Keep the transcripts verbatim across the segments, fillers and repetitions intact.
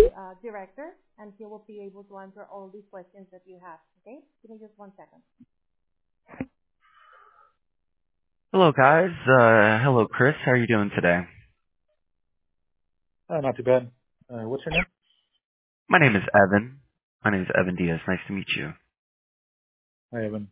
uh, director, and he will be able to answer all these questions that you have. Okay? Give me just one second. Hello, guys. Uh, hello, Chris. How are you doing today? Uh, not too bad. Uh, what's your name? My name is Evan. My name is Evan Diaz. Nice to meet you. Hi, Evan.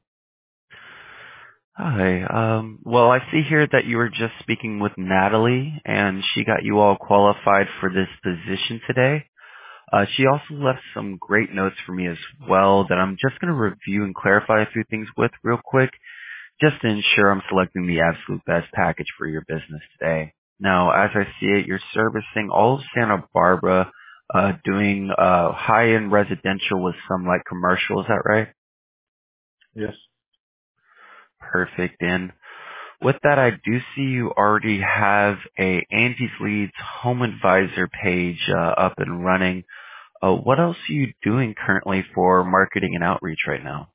Hi. Um, well, I see here that you were just speaking with Natalie, and she got you all qualified for this position today. Uh, she also left some great notes for me as well that I'm just going to review and clarify a few things with real quick, just to ensure I'm selecting the absolute best package for your business today. Now, as I see it, you're servicing all of Santa Barbara, uh, doing uh, high-end residential with some like commercial. Is that right? Yes. Perfect. And with that, I do see you already have a Angie's Leads Home Advisor page uh, up and running. Uh, what else are you doing currently for marketing and outreach right now?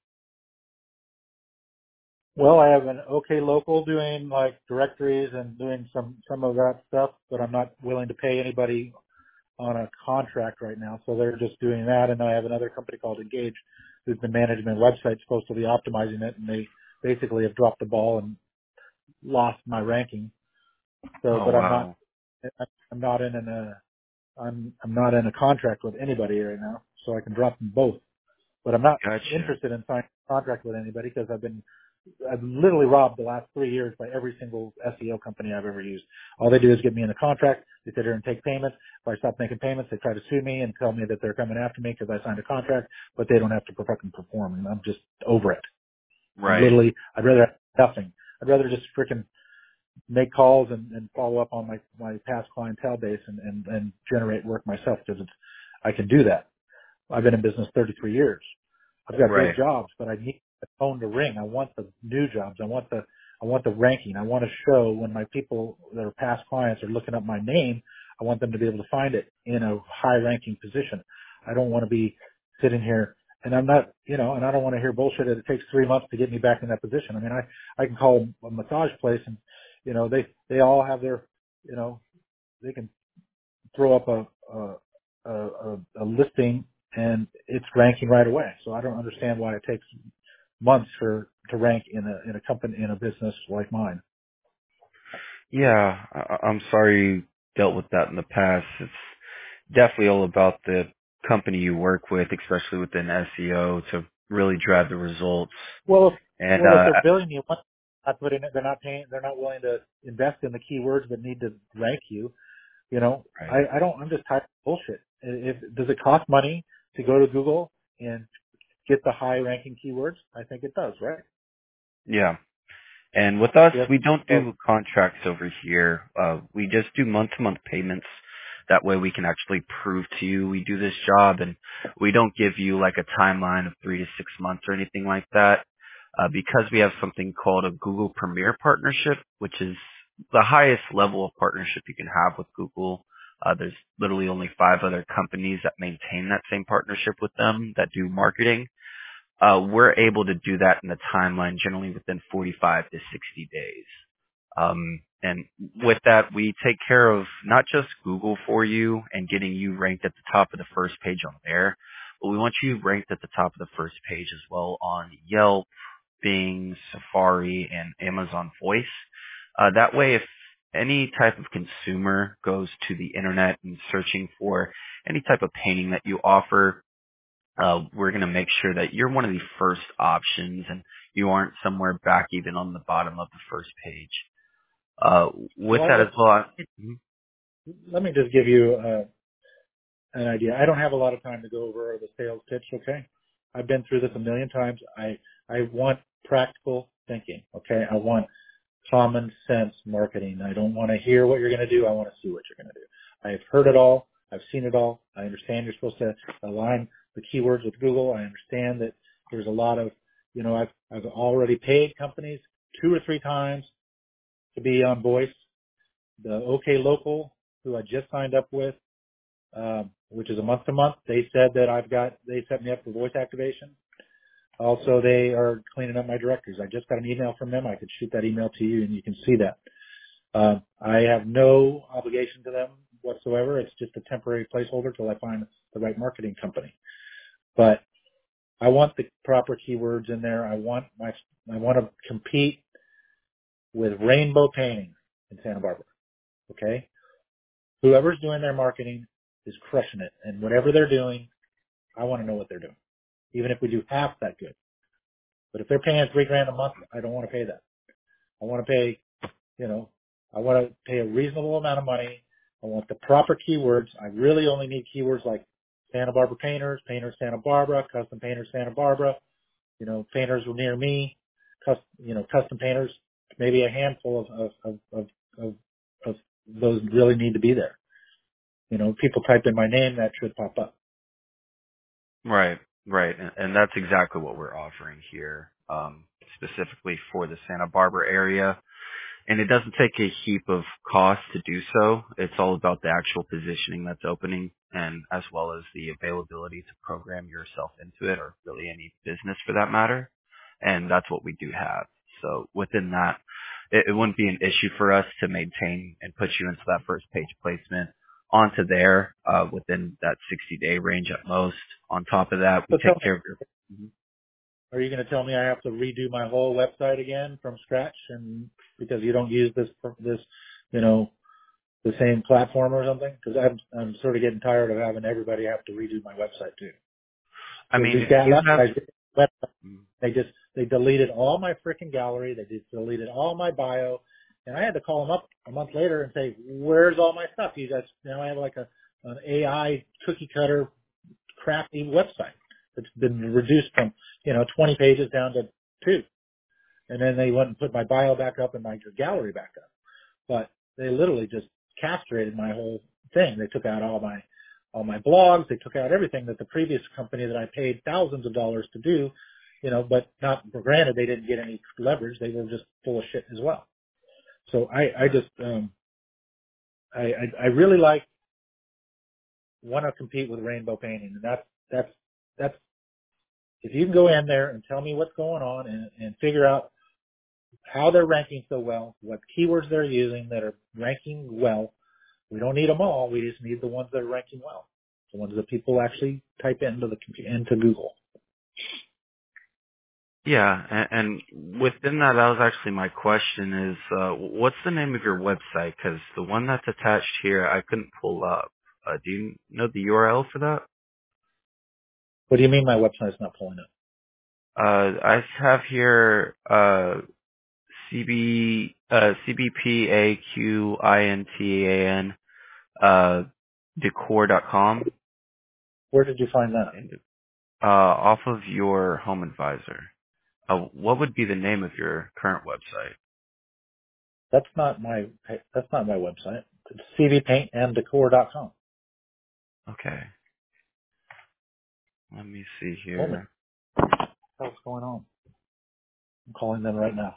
Well, I have an OK Local doing like directories and doing some some of that stuff, but I'm not willing to pay anybody on a contract right now. So they're just doing that, and I have another company called Engage, who's the management website supposed to be optimizing it, and they basically have dropped the ball and lost my ranking. So, Oh, but I'm not wow. I'm not in an uh, I'm I'm not in a contract with anybody right now, so I can drop them both. But I'm not Gotcha. interested in signing a contract with anybody because I've been I've literally robbed the last three years by every single S E O company I've ever used. All they do is get me in a contract. They sit there and take payments. If I stop making payments, they try to sue me and tell me that they're coming after me because I signed a contract, but they don't have to fucking perform. And I'm just over it. I'm Right. literally, I'd rather have nothing. I'd rather just freaking make calls and, and follow up on my, my past clientele base and, and, and generate work myself because it's, I can do that. I've been in business thirty-three years. I've got great Right. jobs, but I need the phone to ring. I want the new jobs. I want the, I want the ranking. I want to show when my people that are past clients are looking up my name, I want them to be able to find it in a high ranking position. I don't want to be sitting here and I'm not, you know, and I don't want to hear bullshit that it takes three months to get me back in that position. I mean, I, I can call a massage place and, you know, they, they all have their, you know, they can throw up a, a, a, a listing and it's ranking right away. So I don't understand why it takes months for to rank in a in a company in a business like mine. Yeah, I, I'm sorry you dealt with that in the past. It's definitely all about the company you work with, especially within S E O, to really drive the results. Well, if, And well, if uh, they're billing you, why not put in it? They're not paying. They're not willing to invest in the keywords that need to rank you. You know, right. I, I don't. I'm just tired of bullshit. If does it cost money to go to Google and get the high ranking keywords? I think it does, right? Yeah. And with us, Yes. we don't So do contracts over here. Uh, we just do month-to-month payments. That way we can actually prove to you we do this job, and we don't give you like a timeline of three to six months or anything like that. Uh, because we have something called a Google Premier partnership, which is the highest level of partnership you can have with Google. Uh, there's literally only five other companies that maintain that same partnership with them that do marketing. Uh, we're able to do that in the timeline generally within forty-five to sixty days. Um, and with that, we take care of not just Google for you and getting you ranked at the top of the first page on there, but we want you ranked at the top of the first page as well on Yelp, Bing, Safari, and Amazon Voice. Uh, that way, if any type of consumer goes to the internet and searching for any type of painting that you offer, uh, we're going to make sure that you're one of the first options and you aren't somewhere back even on the bottom of the first page. Uh, with well, that as let, well, I- mhm. let me just give you uh, an idea. I don't have a lot of time to go over the sales pitch, okay? I've been through this a million times. I I want practical thinking, okay? I want common sense marketing. I don't want to hear what you're going to do. I want to see what you're going to do. I have heard it all. I've seen it all. I understand you're supposed to align the keywords with Google. I understand that there's a lot of, you know, I've I've already paid companies two or three times to be on voice. The OK Local, who I just signed up with, um, which is a month to month. They said that I've got, they set me up for voice activation. Also, they are cleaning up my directories. I just got an email from them. I could shoot that email to you and you can see that. Um, I have no obligation to them. whatsoever. It's just a temporary placeholder till I find the right marketing company. But I want the proper keywords in there. I want my, I want to compete with Rainbow Painting in Santa Barbara. Okay? Whoever's doing their marketing is crushing it. And whatever they're doing, I want to know what they're doing. Even if we do half that good. But if they're paying three grand a month, I don't want to pay that. I want to pay, you know, I want to pay a reasonable amount of money. I want the proper keywords. I really only need keywords like Santa Barbara Painters, Painters Santa Barbara, Custom Painters Santa Barbara, you know, Painters near me, custom, you know, Custom Painters, maybe a handful of, of, of, of, of, of those really need to be there. You know, people type in my name, that should pop up. Right, right. And, and that's exactly what we're offering here, um, specifically for the Santa Barbara area. And it doesn't take a heap of cost to do so. It's all about the actual positioning that's opening and as well as the availability to program yourself into it or really any business for that matter. And that's what we do have. So within that, it, it wouldn't be an issue for us to maintain and put you into that first page placement onto there uh, within that sixty day range at most. On top of that, we So tell take me, care of your... Mhm. are you going to tell me I have to redo my whole website again from scratch and because you don't use this, this, you know, the same platform or something? Because I'm, I'm sort of getting tired of having everybody have to redo my website too. I mean, These if guys, you have... guys, Mhm. they just, they deleted all my freaking gallery. They just deleted all my bio. And I had to call them up a month later and say, where's all my stuff? You guys, now I have like a, an A I cookie cutter crappy website that's been reduced from, you know, twenty pages down to two. And then they went and put my bio back up and my gallery back up. But they literally just castrated my whole thing. They took out all my, all my blogs. They took out everything that the previous company that I paid thousands of dollars to do, you know, but not for granted they didn't get any leverage. They were just full of shit as well. So I, I just, um, I, I, I really like, want to compete with Rainbow Painting. And that's, that's, that's, if you can go in there and tell me what's going on and, and figure out how they're ranking so well, what keywords they're using that are ranking well. We don't need them all. We just need the ones that are ranking well. The ones that people actually type into the into Google. Yeah, and, and within that, that was actually my question is, uh, what's the name of your website? Because the one that's attached here, I couldn't pull up. Uh, do you know the U R L for that? What do you mean my website's not pulling up? Uh, I have here, uh, C B, uh, C B P A Q I N T A N, uh, decor dot com, Where did you find that? and, uh, off of your Home Advisor. Uh, what would be the name of your current website? That's not my that's not my website. It's c v paint and decor dot com. Okay. Let me see Tell me here. what's going on. I'm calling them right now.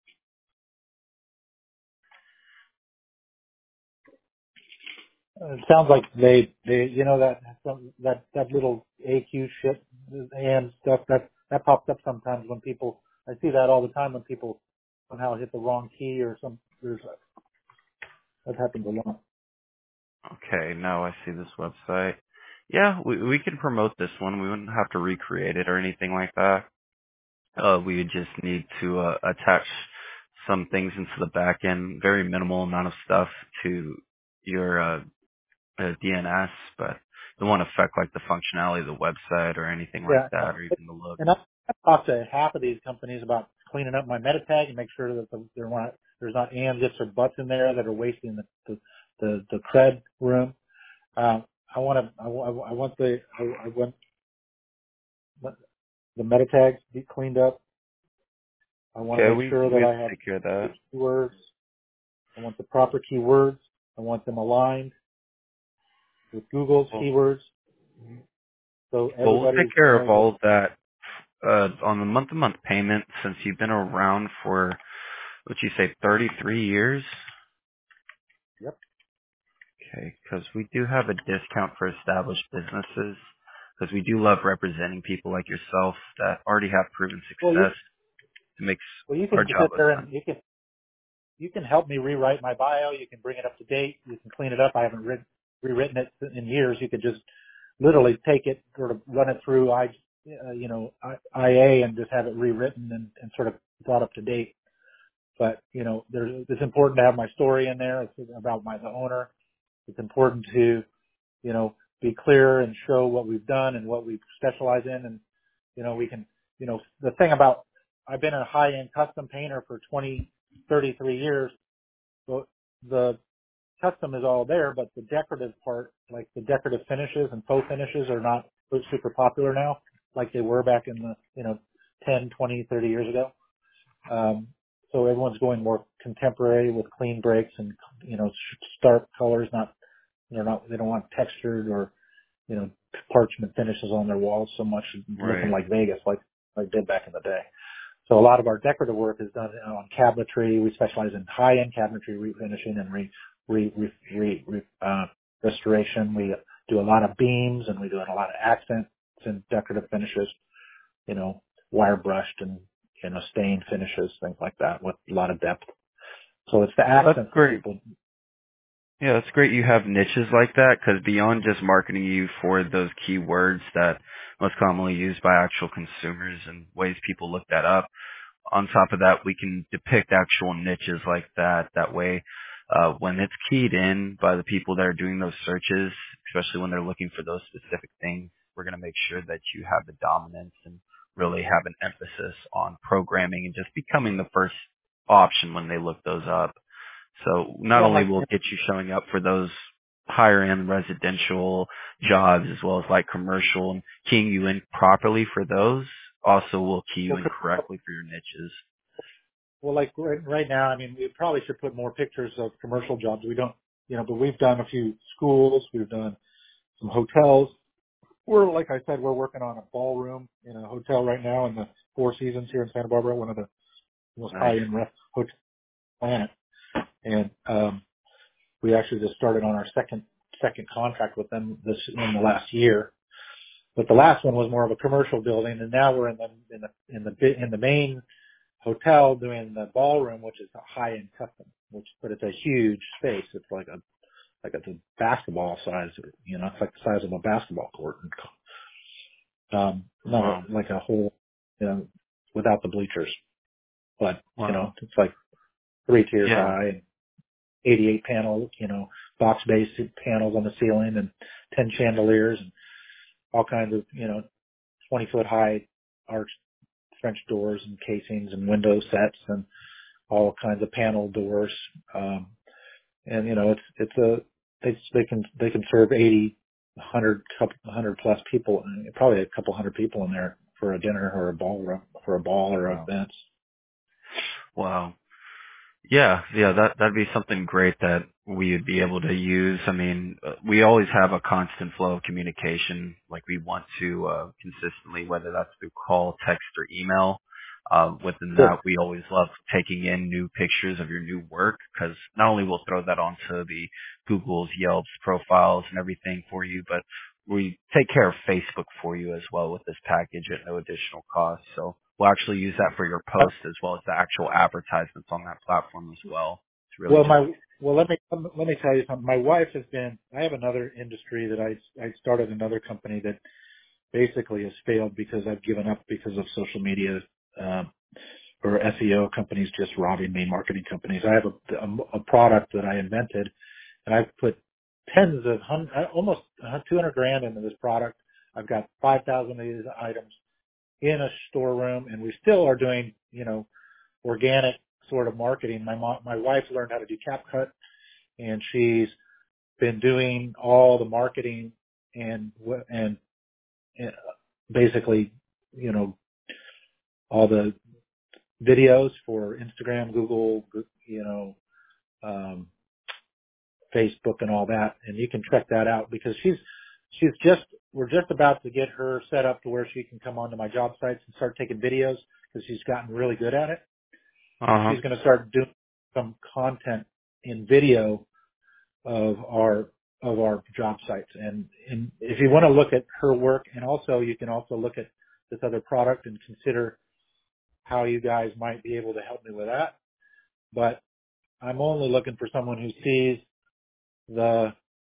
Uh, It sounds like they, they, you know, that, that, that little A Q shit and stuff that, that pops up sometimes when people, I see that all the time when people somehow hit the wrong key or some, there's, that happens a lot. Okay, now I see this website. Yeah, we we can promote this one. We wouldn't have to recreate it or anything like that. Uh, we would just need to uh, attach some things into the back end, very minimal amount of stuff to your uh, uh, D N S, but it won't affect like the functionality of the website or anything like Yeah. that, or even the look. And I, I talked to half of these companies about cleaning up my meta tag and make sure that the, there not, there's not ands, ifs, or buts in there that are wasting the, the, the, the cred room. Uh, I want to, I, wa- I want the, I, I want the meta tags to be cleaned up. I want to Okay, make we sure that we I have take care of that. keywords. I want the proper keywords. I want them aligned with Google's Well, keywords. So well, we'll take everybody care of knows that. all of that uh, on the month-to-month payment since you've been around for, what you say, thirty-three years? Yep. Okay, because we do have a discount for established businesses because we do love representing people like yourself that already have proven Well, you, success. It makes well, you our can job sit less there fun. and you can, you can help me rewrite my bio. You can bring it up to date. You can clean it up. I haven't written, rewritten it in years. You could just literally take it, sort of run it through I, uh, you know, I A and just have it rewritten and, and sort of brought up to date. But, you know, there's, it's important to have my story in there. It's about my, the owner. It's important to, you know, be clear and show what we've done and what we specialize in. And, you know, we can, you know, the thing about, I've been a high-end custom painter for twenty, thirty-three years. So the custom is all there, but the decorative part, like the decorative finishes and faux finishes are not super popular now, like they were back in the, you know, ten, twenty, thirty years ago. Um, so everyone's going more contemporary with clean breaks and, you know, stark colors, not, they're not, they don't want textured or, you know, parchment finishes on their walls so much, Right. looking like Vegas, like, like did back in the day. So a lot of our decorative work is done on cabinetry. We specialize in high-end cabinetry refinishing and re, re, re, re, re uh, restoration. We do a lot of beams and we do a lot of accents and decorative finishes, you know, wire brushed and, you know, stained finishes, things like that with a lot of depth. So it's the Well, accents that's great. that people. Yeah, that's great you have niches like that, because beyond just marketing you for those keywords that most commonly used by actual consumers and ways people look that up, on top of that, we can depict actual niches like that. That way, uh, when it's keyed in by the people that are doing those searches, especially when they're looking for those specific things, we're going to make sure that you have the dominance and really have an emphasis on programming and just becoming the first option when they look those up. So not Well, only like, will get you showing up for those higher end residential jobs as well as like commercial, and keying you in properly for those also will key you well, in correctly for your niches. well, like right, right now, I mean, we probably should put more pictures of commercial jobs. We don't, you know, but we've done a few schools. We've done some hotels. We're, like I said, we're working on a ballroom in a hotel right now in the Four Seasons here in Santa Barbara, one of the most Nice. high-end rest hotels on the planet. And um, we actually just started on our second second contract with them this in the last year. But the last one was more of a commercial building, and now we're in the in the in the bi- in the main hotel doing the ballroom, which is a high-end custom. Which, but it's a huge space. It's like a like it's a basketball size. You know, it's like the size of a basketball court. Um, not Wow. a, like a whole, you know, without the bleachers, but you know, Wow. it's like three tiers Yeah. high and eighty-eight panel, you know, box based panels on the ceiling and ten chandeliers and all kinds of, you know, twenty foot high arched French doors and casings and window sets and all kinds of panel doors. Um, and you know, it's, it's a, they, they can, they can serve eighty, one hundred, couple, one hundred plus people, probably a couple hundred people in there for a dinner or a ball, for a ball or Wow. events. Wow. Yeah, yeah, that that'd be something great that we would be able to use. I mean, uh, we always have a constant flow of communication, like we want to uh, consistently, whether that's through call, text, or email. Uh, within Sure. that, we always love taking in new pictures of your new work, because not only we'll throw that onto the Google's, Yelp's profiles and everything for you, but we take care of Facebook for you as well with this package at no additional cost. So we'll actually use that for your post as well as the actual advertisements on that platform as well. It's really Well, just my well, let me let me tell you something. My wife has been. I have another industry that I I started another company that basically has failed because I've given up because of social media um, or S E O companies just robbing me, marketing companies. I have a, a, a product that I invented, and I've put tens of hun- uh, almost two hundred grand into this product. I've got five thousand of these items in a storeroom, and we still are doing, you know, organic sort of marketing. My mom, my wife learned how to do CapCut, and she's been doing all the marketing and and, and basically, you know, all the videos for Instagram, Google, you know, um, Facebook, and all that. And you can check that out because she's she's just we're just about to get her set up to where she can come onto my job sites and start taking videos because she's gotten really good at it. And uh-huh. she's going to start doing some content in video of our of our job sites. And, and if you want to look at her work, and also you can also look at this other product and consider how you guys might be able to help me with that. But I'm only looking for someone who sees the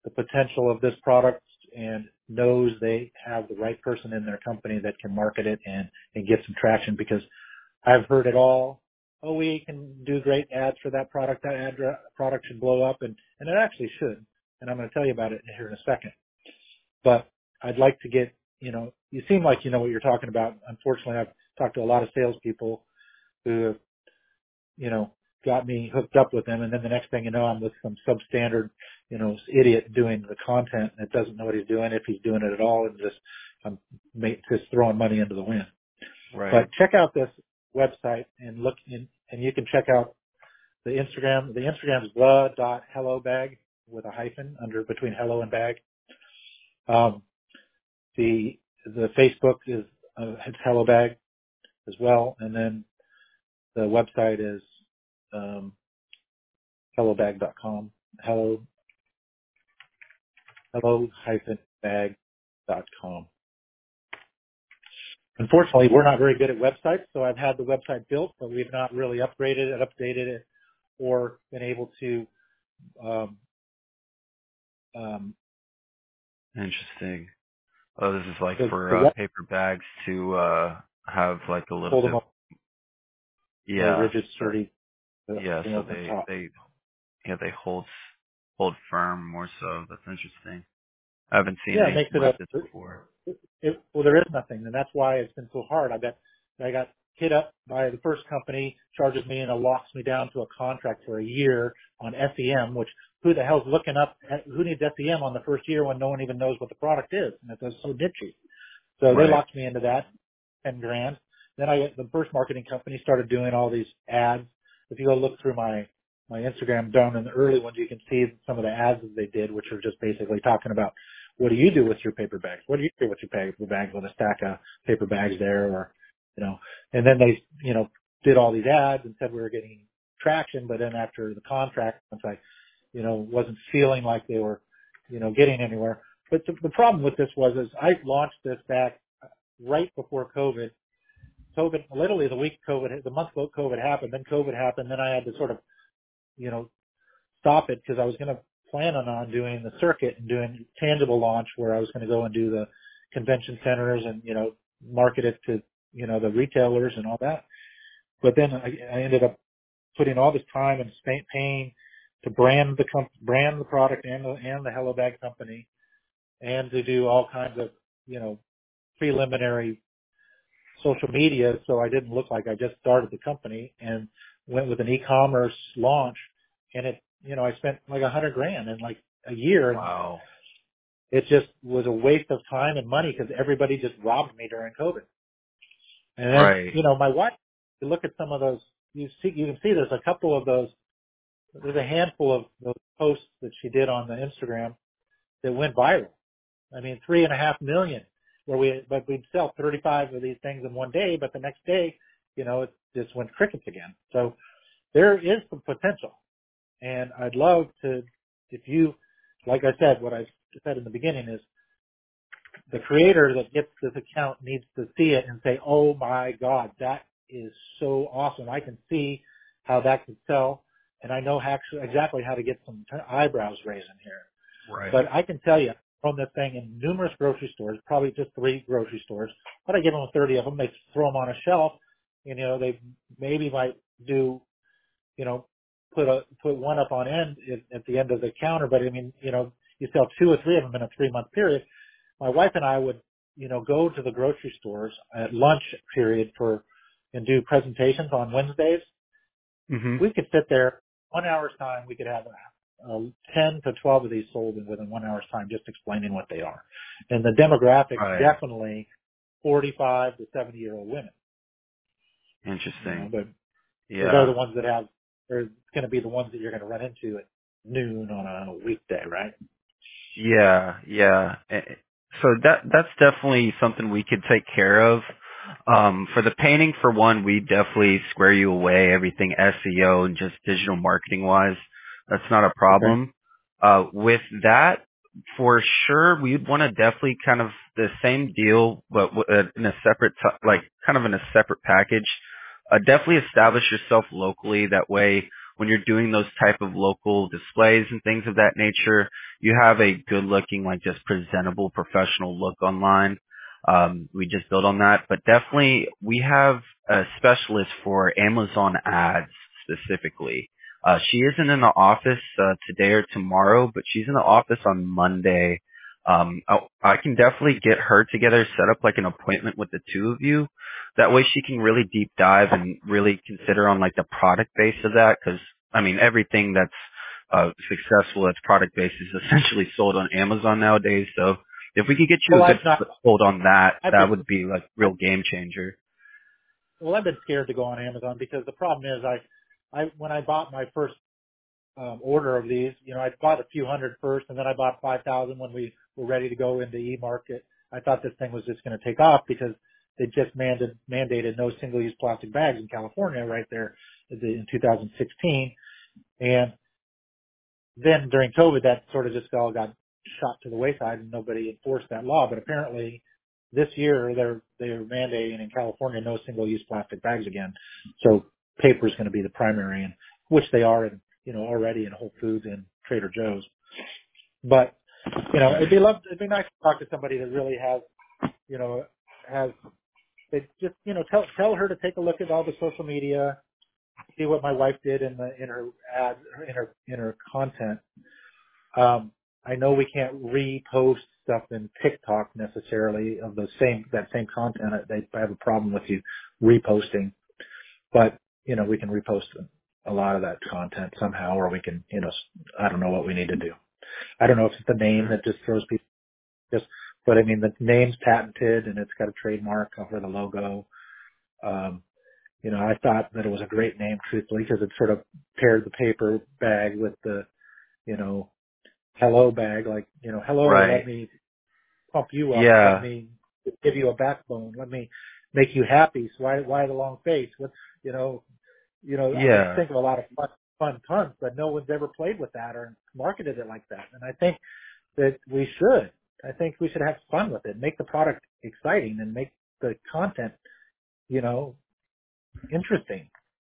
the potential of this product and knows they have the right person in their company that can market it and, and get some traction, because I've heard it all. Oh, we can do great ads for that product. That ad product should blow up, and, and it actually should. And I'm going to tell you about it here in a second. But I'd like to get, you know, you seem like you know what you're talking about. Unfortunately, I've talked to a lot of salespeople who have, you know, got me hooked up with them, and then the next thing you know, I'm with some substandard, you know, idiot doing the content that doesn't know what he's doing, if he's doing it at all, and just I'm just throwing money into the wind. Right. But check out this website and look in, and you can check out the Instagram. The Instagram is the dot hello bag with a hyphen under between hello and bag. Um, the the Facebook is uh, it's hello bag as well, and then the website is um, hello bag dot com. Hello hello hyphen bag dot com. Unfortunately, we're not very good at websites, so I've had the website built, but we've not really upgraded it, updated it, or been able to. Um, um, Interesting. Oh, this is like the, for the uh, web, paper bags to uh have like a little hold bit. them up, more Yeah. rigid, sturdy, uh, Yeah. you know, So open they top. they yeah they hold hold firm more so. That's interesting. I haven't seen Yeah, it makes anything it like this a. before. It, it, well, there is nothing, and that's why it's been so hard. I got I got hit up by the first company, charges me and it locks me down to a contract for a year on S E M, which who the hell's looking up? Who needs S E M on the first year when no one even knows what the product is, and it's so niche. So they Right. locked me into that, ten grand. Then I, the first marketing company started doing all these ads. If you go look through my, my Instagram down in the early ones, you can see some of the ads that they did, which are just basically talking about, what do you do with your paper bags? What do you do with your paper bags with a stack of paper bags there, or, you know, and then they, you know, did all these ads and said we were getting traction, but then after the contract, once I, you know, wasn't feeling like they were, you know, getting anywhere. But the, the problem with this was, is I launched this back right before COVID. COVID, literally the week COVID, the month COVID happened, then COVID happened, then I had to sort of, you know, stop it because I was going to plan on, on doing the circuit and doing tangible launch where I was going to go and do the convention centers and, you know, market it to, you know, the retailers and all that. But then I, I ended up putting all this time and paying to brand the comp- brand the product and the, and the Hello Bag company, and to do all kinds of, you know, preliminary social media, so I didn't look like I just started the company, and went with an e-commerce launch, and it, you know, I spent like a hundred grand in like a year, and Wow. it just was a waste of time and money because everybody just robbed me during COVID. And then, Right. you know, my wife, you look at some of those, you see, you can see there's a couple of those, there's a handful of those posts that she did on the Instagram that went viral. I mean, three and a half million, where we, but we'd sell thirty-five of these things in one day, but the next day, you know, it just went crickets again. So there is some potential, and I'd love to, if you, like I said, what I said in the beginning is the creator that gets this account needs to see it and say, oh my God, that is so awesome. I can see how that could sell, and I know actually exactly how to get some eyebrows raising here. Right. But I can tell you, from this thing in numerous grocery stores, probably just three grocery stores, but I give them thirty of them. They throw them on a shelf. You know, they maybe might do, you know, put a put one up on end at, at the end of the counter. But I mean, you know, you sell two or three of them in a three month period. My wife and I would, you know, go to the grocery stores at lunch period for and do presentations on Wednesdays. Mhm. We could sit there one hour's time. We could have uh, ten to twelve of these sold in within one hour's time, just explaining what they are. And the demographics Right. definitely forty-five to seventy year old women. You know, Interesting. but they're Yeah. the ones that have. They're going to be the ones that you're going to run into at noon on a weekday, right? Yeah. Yeah. Eh, So that that's definitely something we could take care of. Um, for the painting, for one, we definitely square you away everything S E O and just digital marketing wise. That's not a Okay. problem. Uh, with that, for sure, we'd want to definitely kind of the same deal, but w- uh, in a separate, t- like kind of in a separate package. Uh, definitely establish yourself locally. That way, when you're doing those type of local displays and things of that nature, you have a good looking, like just presentable professional look online. Um, we just build on that, but definitely we have a specialist for Amazon ads specifically. Uh, she isn't in the office uh, today or tomorrow, but she's in the office on Monday. Um, I, I can definitely get her together, set up like an appointment with the two of you. That way she can really deep dive and really consider on like the product base of that. Cause I mean, everything that's, uh, successful that's product based is essentially sold on Amazon nowadays. So if we could get you Well, a I've good not. foothold on that, I've that been. would be like I, real game changer. well, I've been scared to go on Amazon because the problem is I, I when I bought my first um, order of these, you know, I bought a few hundred first, and then I bought five thousand when we were ready to go into e-market. I thought this thing was just going to take off because they just mandated, mandated no single-use plastic bags in California right there in two thousand sixteen. And then during COVID, that sort of just all got shot to the wayside and nobody enforced that law. But apparently this year they're, they're mandating in California no single-use plastic bags again. So paper is going to be the primary, and which they are in, you know, already in Whole Foods and Trader Joe's. But, you know, it'd be love, it'd be nice to talk to somebody that really has, you know, has, it just, you know, tell, tell her to take a look at all the social media, see what my wife did in the, in her ad, in her, in her content. Um, I know we can't repost stuff in TikTok necessarily of the same, that same content. They I have a problem with you reposting, but, you know, we can repost a lot of that content somehow, or we can, you know, I don't know what we need to do. I don't know if it's the name that just throws people just, but I mean, the name's patented and it's got a trademark over the logo. Um, you know, I thought that it was a great name, truthfully, because it sort of paired the paper bag with the, you know, hello bag, like, you know, hello, let Right. me pump you up. Let Yeah. me give you a backbone. Let me make you happy. So why, why the long face? What, you know, you know, I can Yeah. think of a lot of fun, fun puns, but no one's ever played with that or marketed it like that. And I think that we should. I think we should have fun with it, make the product exciting and make the content, you know, interesting.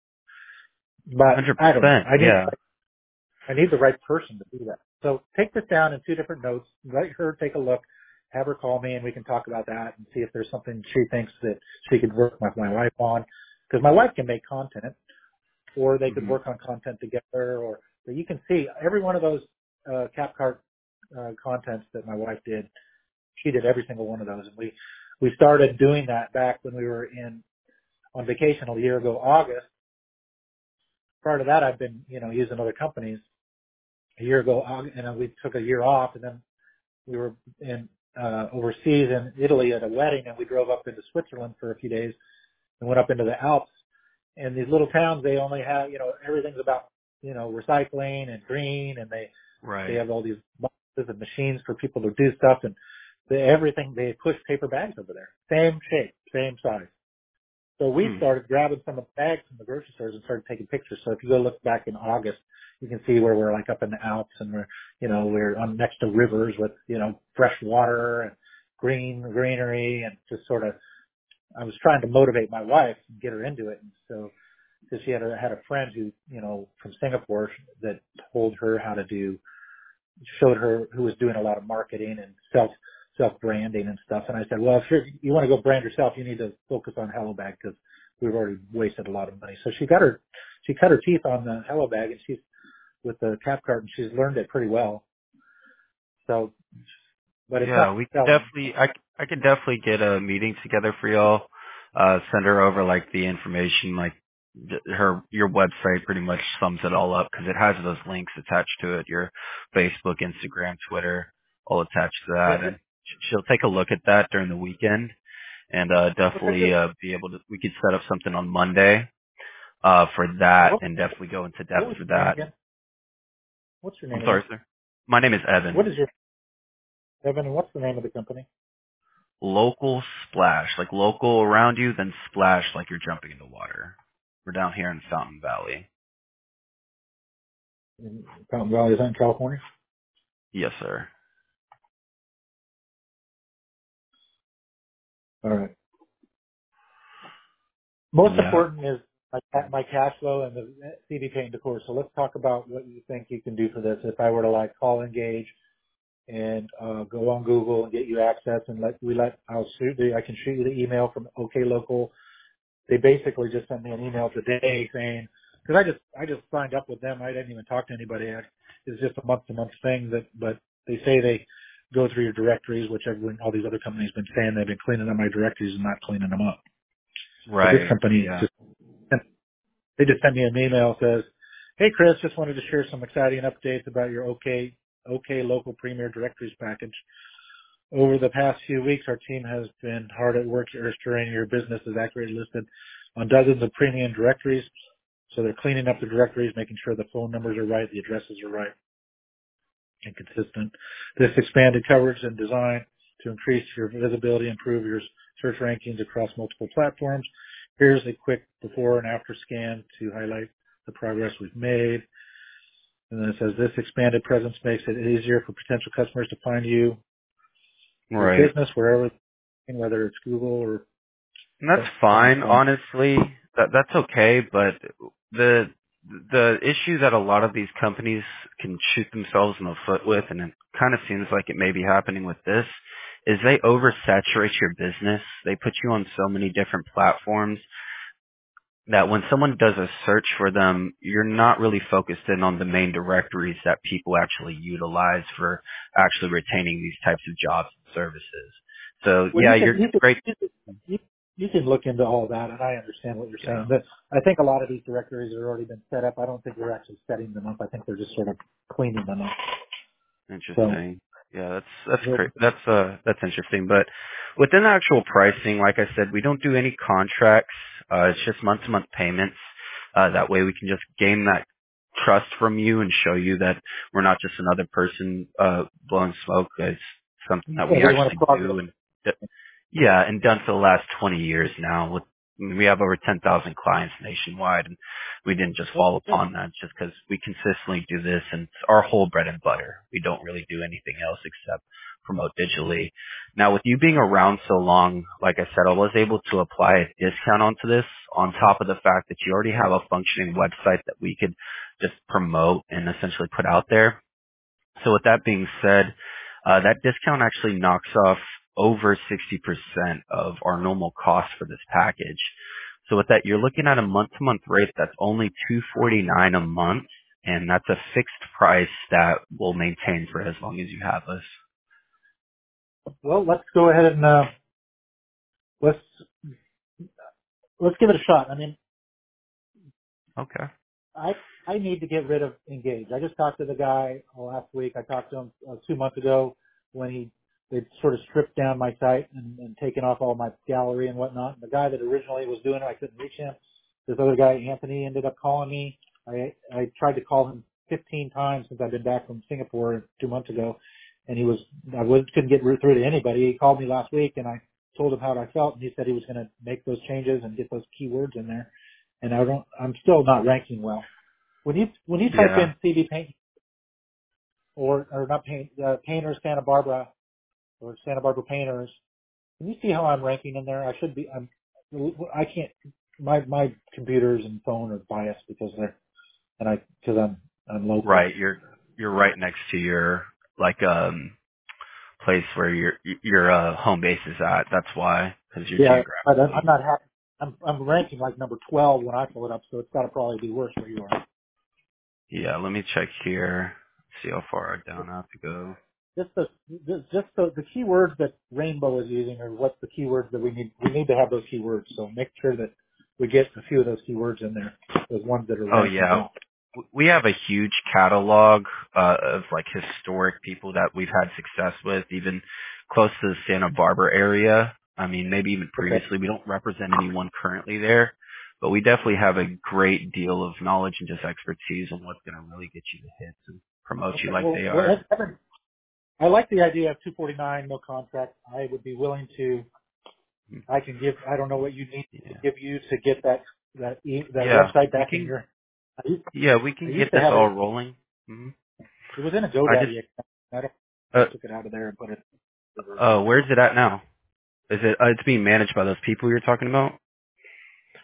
But I don't know. one hundred percent. I need Yeah. I need the right person to do that. So take this down in two different notes. Let her take a look. Have her call me and we can talk about that and see if there's something she thinks that she could work with my wife on. Because my wife can make content, or they could hmm work on content together. Or but you can see every one of those uh, CapCart uh, contents that my wife did. She did every single one of those, and we we started doing that back when we were in on vacation a year ago, August. Prior to that, I've been you know using other companies. A year ago, Aug- and we took a year off, and then we were in uh, overseas in Italy at a wedding, and we drove up into Switzerland for a few days and went up into the Alps. And these little towns, they only have you know everything's about you know recycling and green, and they they Right. have all these boxes and machines for people to do stuff, and they, everything they push paper bags over there, same shape, same size. So we Hmm. started grabbing some of the bags from the grocery stores and started taking pictures. So if you go look back in August, you can see where we're like up in the Alps and we're, you know, we're on next to rivers with, you know, fresh water and green greenery and just sort of, I was trying to motivate my wife and get her into it. And so, because she had a, had a friend who, you know, from Singapore that told her how to do showed her who was doing a lot of marketing and self self branding and stuff. And I said, well, if you're, you want to go brand yourself, you need to focus on Hello Bag because we've already wasted a lot of money. So she got her she cut her teeth on the Hello Bag and she's with the CapCart and she's learned it pretty well. So, but it's Yeah, not we could selling. definitely, I, I could definitely get a meeting together for y'all. Uh, send her over like the information, like th- her, your website pretty much sums it all up because it has those links attached to it, your Facebook, Instagram, Twitter, all attached to Yeah. that. And sh- she'll take a look at that during the weekend and, uh, Okay, definitely, good. uh, be able to, we could set up something on Monday, uh, for that What, and definitely go into what depth was for your name that. again? What's your I'm name again? sorry, sir. My name is What Evan. is your Evan? And what's the name of the company? Local splash, like local around you, then splash like you're jumping in the water. We're down here in Fountain Valley. In Fountain Valley, is that in California? Yes, sir. All right. Most Yeah. important is my, ca- my cash flow and the C V Paint decor. So let's talk about what you think you can do for this. If I were to like call Engage and uh, go on Google and get you access and let we let I'll shoot the, I can shoot you the email from OK Local. They basically just sent me an email today saying, because I just I just signed up with them. I didn't even talk to anybody. I, it's just a month to month thing. That but they say they go through your directories, which everyone, all these other companies been saying they've been cleaning up my directories and not cleaning them up. But this Right. company Yeah. just they just sent me an email that says, "Hey Chris, just wanted to share some exciting updates about your OK OK Local Premier Directories package. Over the past few weeks, our team has been hard at work ensuring your business is accurately listed on dozens of premium directories. So they're cleaning up the directories, making sure the phone numbers are right, the addresses are right and consistent. This expanded coverage and design to increase your visibility, improve your search rankings across multiple platforms. Here's a quick before and after scan to highlight the progress we've made." And then it says this expanded presence makes it easier for potential customers to find you, your Right. business, wherever, whether it's Google or And that's some, fine, some, honestly. That that's okay, but the the issue that a lot of these companies can shoot themselves in the foot with, and it kind of seems like it may be happening with this, is they oversaturate your business. They put you on so many different platforms that when someone does a search for them, you're not really focused in on the main directories that people actually utilize for actually retaining these types of jobs and services. So well, yeah, you can, you're you can, great. you can, you, you can look into all that, and I understand what you're Yeah. saying. But I think a lot of these directories have already been set up. I don't think they're actually setting them up. I think they're just sort of cleaning them up. So, Interesting. Yeah, that's that's great. That's uh that's interesting. But within the actual pricing, like I said, we don't do any contracts. Uh it's just month to month payments. Uh that way we can just gain that trust from you and show you that we're not just another person uh blowing smoke. It's something that yeah, we they want to actually progress. do and yeah, and done for the last twenty years now. With I mean, we have over ten thousand clients nationwide, and we didn't just That's fall good. upon that just because we consistently do this, and it's our whole bread and butter. We don't really do anything else except promote digitally. Now, with you being around so long, like I said, I was able to apply a discount onto this on top of the fact that you already have a functioning website that we could just promote and essentially put out there. So with that being said, uh, that discount actually knocks off over sixty percent of our normal cost for this package. So with that, you're looking at a month-to-month rate that's only two forty-nine a month, and that's a fixed price that will maintain for as long as you have us. Well, let's go ahead and uh, let's let's give it a shot. I mean, Okay. I I need to get rid of Engage. I just talked to the guy last week. I talked to him uh, two months ago when he they sort of stripped down my site and, and taken off all my gallery and whatnot. And the guy that originally was doing it, I couldn't reach him. This other guy, Anthony, ended up calling me. I I tried to call him fifteen times since I've been back from Singapore two months ago, and he was I was couldn't get through to anybody. He called me last week, and I told him how I felt, and he said he was going to make those changes and get those keywords in there. And I don't, I'm still not ranking well. When you when you type Yeah. in C V Paint or or not paint uh, Painters Santa Barbara or Santa Barbara Painters, can you see how I'm ranking in there? I should be. I'm. I can't. My my computers and phone are biased because they're and I because I'm I'm local. Right. You're you're right next to your like um place where your your uh, home base is at. That's why, because you're Yeah, but I'm I'm geographically. not happy. I'm I'm ranking like number twelve when I pull it up, so it's got to probably be worse where you are. Yeah. Let me check here. See how far down I have to go. Just the just just the, the keywords that Rainbow is using are what's the keywords that we need. We need to have those keywords. So make sure that we get a few of those keywords in there. Those ones that are Oh ranking yeah, well. W- we have a huge catalog uh, of like historic people that we've had success with, even close to the Santa Barbara area. I mean, maybe even Okay. previously. We don't represent anyone currently there, but we definitely have a great deal of knowledge and just expertise on what's going to really get you the hits and promote you Okay. like Well, they well are. Evan, I like the idea of two forty-nine, no contract. I would be willing to. I can give. I don't know what you need to Yeah, give you to get that that e- that yeah, website we back in can. your. I used, Yeah, we I can get used to this have all it. rolling. hmm It was in a I just. GoDaddy account. I don't. I Uh, took it out of there and put it. uh, where's it at now? Is it? Uh, it's being managed by those people you're talking about.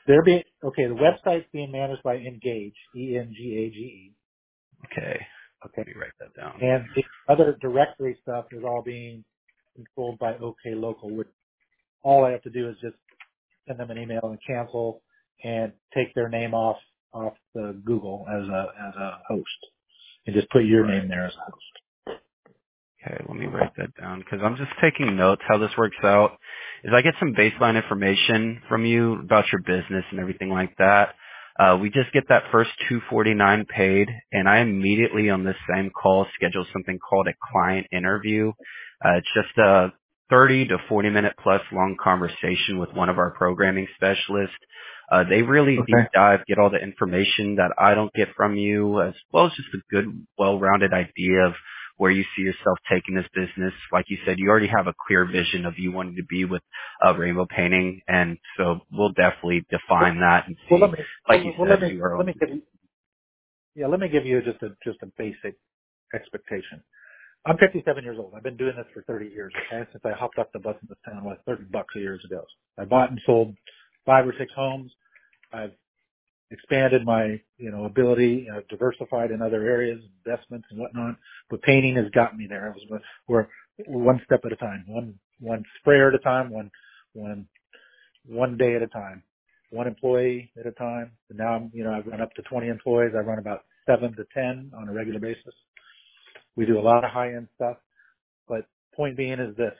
They're being, okay, the website's being managed by Engage, E N G A G E. Okay. Okay. Let me write that down. And the other directory stuff is all being controlled by OK Local, which all I have to do is just send them an email and cancel and take their name off, off the Google as a, as a host and just put your Right. name there as a host. Okay, let me write that down because I'm just taking notes how this works out. Is I get some baseline information from you about your business and everything like that. Uh, we just get that first two forty-nine paid, and I immediately on this same call schedule something called a client interview. Uh, it's just a thirty to forty minute plus long conversation with one of our programming specialists. Uh, they really Okay. deep dive, get all the information that I don't get from you, as well as just a good, well-rounded idea of where you see yourself taking this business. Like you said, you already have a clear vision of you wanting to be with uh, rainbow painting, and so we'll definitely define that and Well, see. let me, Like you well, let said, me, do our let own me give thing. you, yeah, let me give you just a, just a basic expectation. I'm fifty-seven years old. I've been doing this for thirty years, okay? Since I hopped off the bus in this town like thirty bucks years ago. I bought and sold five or six homes. I've expanded my, you know, ability, uh, diversified in other areas, investments and whatnot. But painting has gotten me there. It was, we're one step at a time, one, one sprayer at a time, one, one, one day at a time, one employee at a time. And now I'm, you know, I've run up to twenty employees. I run about seven to ten on a regular basis. We do a lot of high end stuff. But point being is this.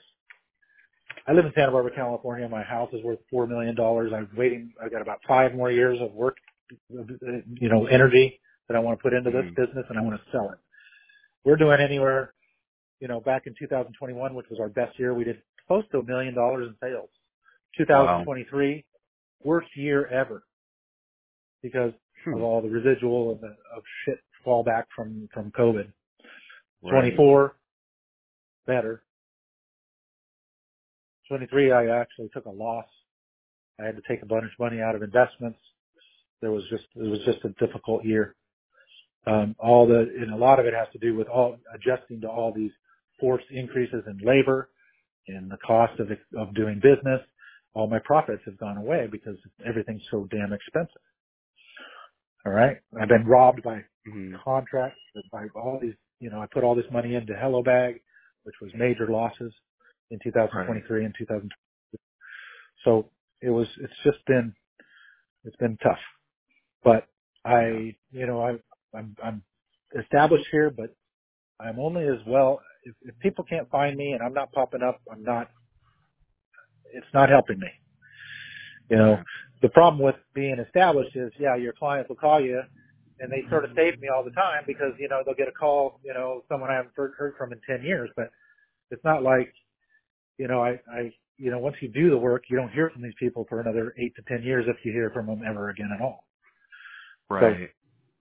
I live in Santa Barbara, California. My house is worth four million dollars. I'm waiting. I've got about five more years of work, you know, energy that I want to put into this Mhm. business, and I want to sell it. We're doing anywhere, you know, back in two thousand twenty-one, which was our best year, we did close to a million dollars in sales. Wow. two thousand twenty-three, worst year ever because of Hmm. all the residual of, the, of shit fallback from, from COVID. Right. twenty-four, better. twenty-three, I actually took a loss. I had to take a bunch of money out of investments. There was just, it was just a difficult year. Um, all the, and a lot of it has to do with all adjusting to all these forced increases in labor and the cost of, of doing business. All my profits have gone away because everything's so damn expensive. All right. I've been robbed by Mhm. contracts, by all these, you know, I put all this money into Hello Bag, which was major losses in Right. two thousand twenty-three and two thousand twenty. So it was, it's just been, it's been tough. But Yeah. I, you know, I, I'm, I'm established here, but I'm only as well, if, if people can't find me and I'm not popping up, I'm not, it's not helping me. You know, Right. the problem with being established is, yeah, your clients will call you and they sort of save me all the time because, you know, they'll get a call, you know, someone I haven't heard, heard from in ten years, but it's not like, you know, I, I, you know, once you do the work, you don't hear from these people for another eight to ten years if you hear from them ever again at all. So Right.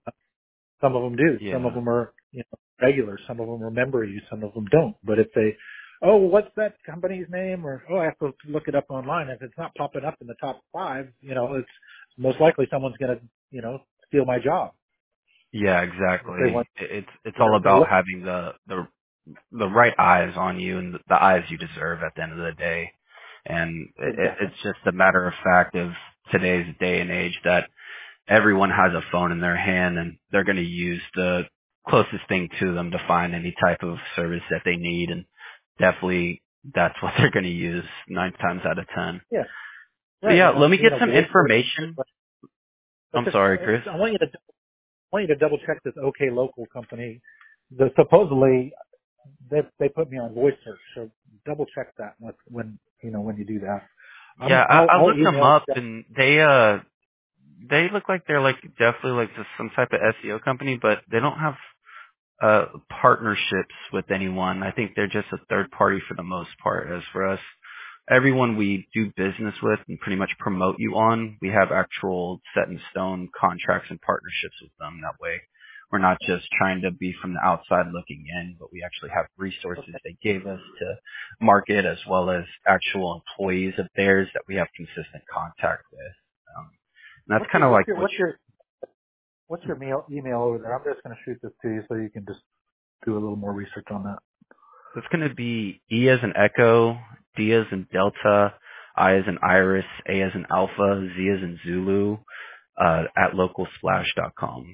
some of them do. Some of Yeah. them are, you know, regular. Some of them remember you. Some of them don't. But if they, oh, well, what's that company's name? Or, oh, I have to look it up online. If it's not popping up in the top five, you know, it's most likely someone's going to, you know, steal my job. Yeah. If they Exactly. want, It- It's it's they're, all they're about look, having the the the right eyes on you and the eyes you deserve at the end of the day. And it, exactly. it's just a matter of fact of today's day and age that everyone has a phone in their hand and they're going to use the closest thing to them to find any type of service that they need. And definitely that's what they're going to use nine times out of ten. Yeah. But Right. yeah, And let I'm, me you get know, some voice search. information. But, but I'm this, sorry, Chris. uh, I want you to, I want you to double check this OK Local company. The supposedly they they put me on voice search, so double check that when, when you know when you do that. Yeah, I'm, I, I'll, I I'll looked them email. up and they, uh, they look like they're like definitely like just some type of S E O company, but they don't have uh partnerships with anyone. I think they're just a third party for the most part. As for us, everyone we do business with and pretty much promote you on, we have actual set in stone contracts and partnerships with them. That way we're not just trying to be from the outside looking in, but we actually have resources they gave us to market as well as actual employees of theirs that we have consistent contact with. Um, and that's What's kind your of what's like your what what's your what's your mail, email over there? I'm just going to shoot this to you so you can just do a little more research on that. it's going to be E as in Echo, D as in Delta, I as in Iris, A as in Alpha, Z as in Zulu, uh, at local splash dot com.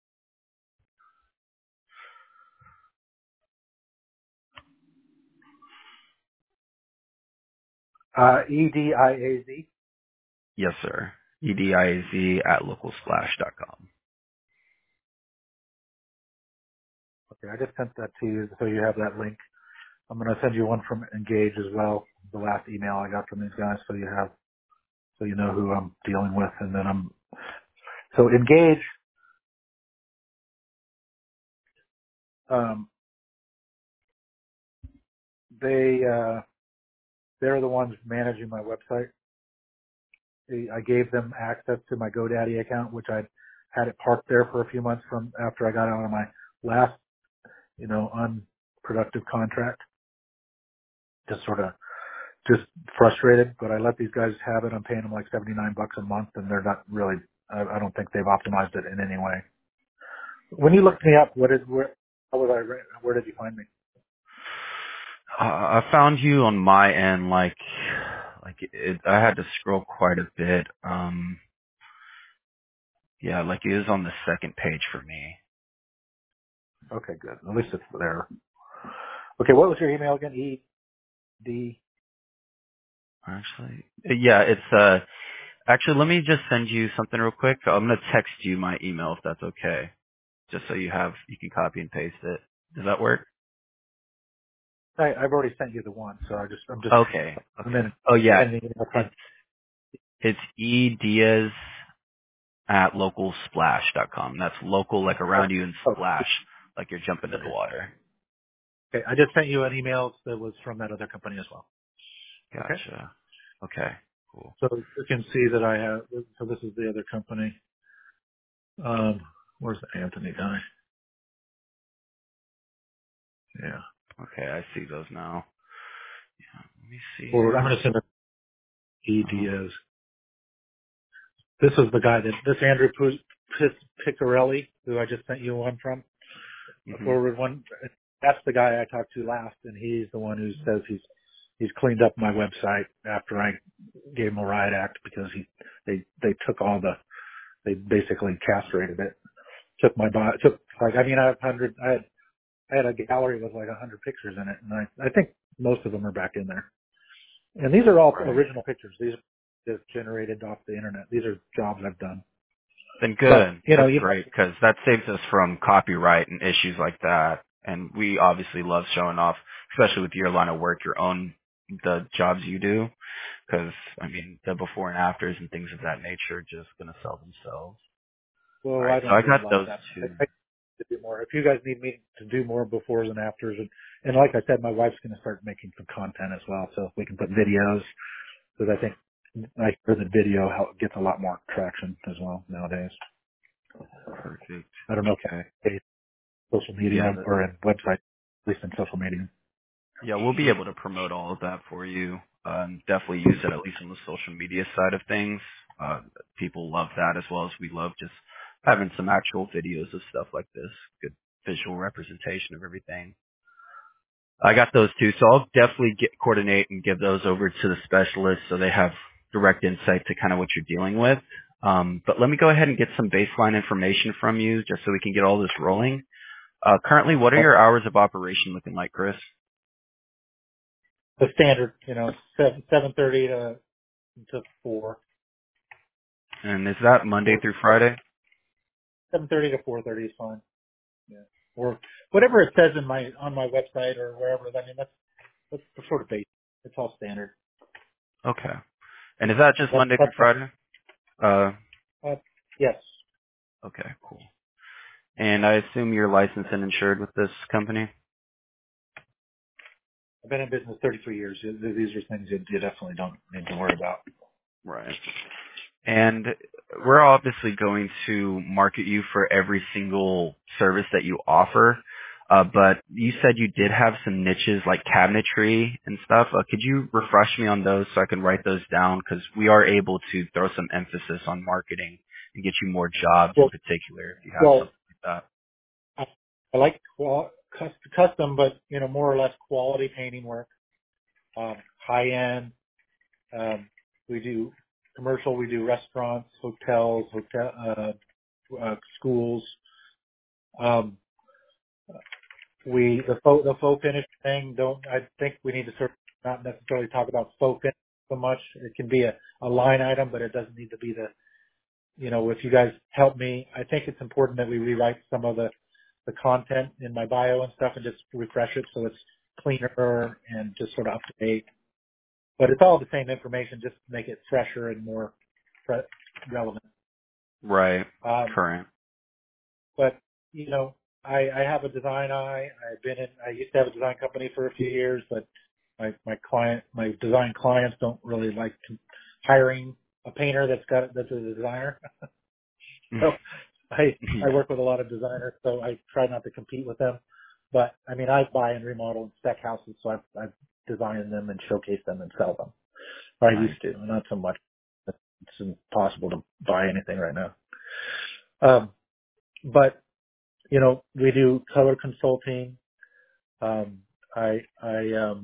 Uh, E D I A Z. Yes, sir. E D I A Z at local splash dot com. Okay, I just sent that to you, so you have that link. I'm going to send you one from Engage as well. The last email I got from these guys, so you have, so you know who I'm dealing with, and then I'm so Engage. Um, they uh, they're the ones managing my website. They- I gave them access to my GoDaddy account, which I had it parked there for a few months from after I got out of my last, you know, unproductive contract. Just sort of just frustrated, but I let these guys have it. I'm paying them like seventy-nine bucks a month, and they're not really. I, I don't think they've optimized it in any way. When you looked me up, what is where? How was I? ra- Where did you find me? Uh, I found you on my end, like, like it, I had to scroll quite a bit. Um, yeah, like it is on the second page for me. Okay, good. At least it's there. Okay, what was your email again? E D. Actually, yeah, it's uh, actually, let me just send you something real quick. I'm gonna text you my email if that's okay, just so you have, you can copy and paste it. Does that work? I, I've already sent you the one, so I just I'm just Okay, and okay. then Oh yeah, sending it. it's it's E Diaz at local splash dot com. That's local, like Oh, around you, and oh, splash, like you're jumping in the okay. water. Okay, I just sent you an email that was from that other company as well. Okay, Gotcha. Okay, cool. so you can see that I have. So this is the other company. Um, where's the Anthony guy? Yeah. Okay, I see those now. Let me see Or I'm here. going to send it. E Uh, Diaz. This is the guy that this Andrew Pu- Pic- Piccarelli, who I just sent you one from. A hmm forward one. That's the guy I talked to last, and he's the one who says he's he's cleaned up my website after I gave him a riot act because he they they took all the they basically castrated it. Took my body. Took like I mean I have hundred. I had I had a gallery with like a hundred pictures in it, and I I think most of them are back in there. And these are all Right. original pictures. These are just generated off the internet. These are jobs I've done. Then But good. you know, That's you great because that saves us from copyright and issues like that. And we obviously love showing off, especially with your line of work, your own the jobs you do. Because I mean, the before and afters and things of that nature are just gonna sell themselves. All well, right, I so don't I do a got lot of those that. I, two. I need to do more. If you guys need me to do more befores and afters, and and like I said, my wife's going to start making some content as well, so we can put videos because I think I hear that video how gets a lot more traction as well nowadays. Perfect. I don't know Okay. if it's social media Yeah, or in website, at least in social media. Yeah, we'll be able to promote all of that for you. Um, definitely use it at least on the social media side of things. Uh, people love that as well as we love just having some actual videos of stuff like this. Good visual representation of everything. I got those too, so I'll definitely get coordinate and give those over to the specialists so they have direct insight to kind of what you're dealing with. Um, but let me go ahead and get some baseline information from you just so we can get all this rolling. Uh, currently, what are Uh, your hours of operation looking like, Chris? The standard, you know, seven seven thirty to to four, And is that Monday four through Friday? seven thirty to four thirty is fine. Yeah, or whatever it says in my on my website or wherever. I mean, that's that's the sort of base. It's all standard. Okay. And is that just That's Monday through that's Friday? Uh, uh, yes. okay, cool. And I assume you're licensed and insured with this company? I've been in business thirty-three years. These are things you, you definitely don't need to worry about. Right. And we're obviously going to market you for every single service that you offer. Uh, but you said you did have some niches like cabinetry and stuff. Uh, could you refresh me on those so I can write those down? Because we are able to throw some emphasis on marketing and get you more jobs in Well, particular if you have well, something like that. I, I like qual- cus- custom, but you know, more or less quality painting work, um, high end, Um, we do commercial. We do restaurants, hotels, hotel, uh, uh, schools. Um, we the faux the faux finish thing. Don't I think we need to sort of not necessarily talk about faux finish so much. It can be a, a line item, but it doesn't need to be the. You know, if you guys help me, I think it's important that we rewrite some of the the content in my bio and stuff and just refresh it so it's cleaner and just sort of up to date. But it's all the same information, just to make it fresher and more pre- relevant. Right. Um, Current. but you know, I, I have a design eye. I've been in. I used to have a design company for a few years, but my my client, my design clients don't really like to, hiring a painter that's got that's a designer. So I I Yeah. work with a lot of designers, so I try not to compete with them. But I mean, I buy and remodel and spec houses, so I've, I've designed them and showcased them and sell them. I Nice. used to, not so much. It's impossible to buy anything right now. Um, but you know, we do color consulting. Um, I I um,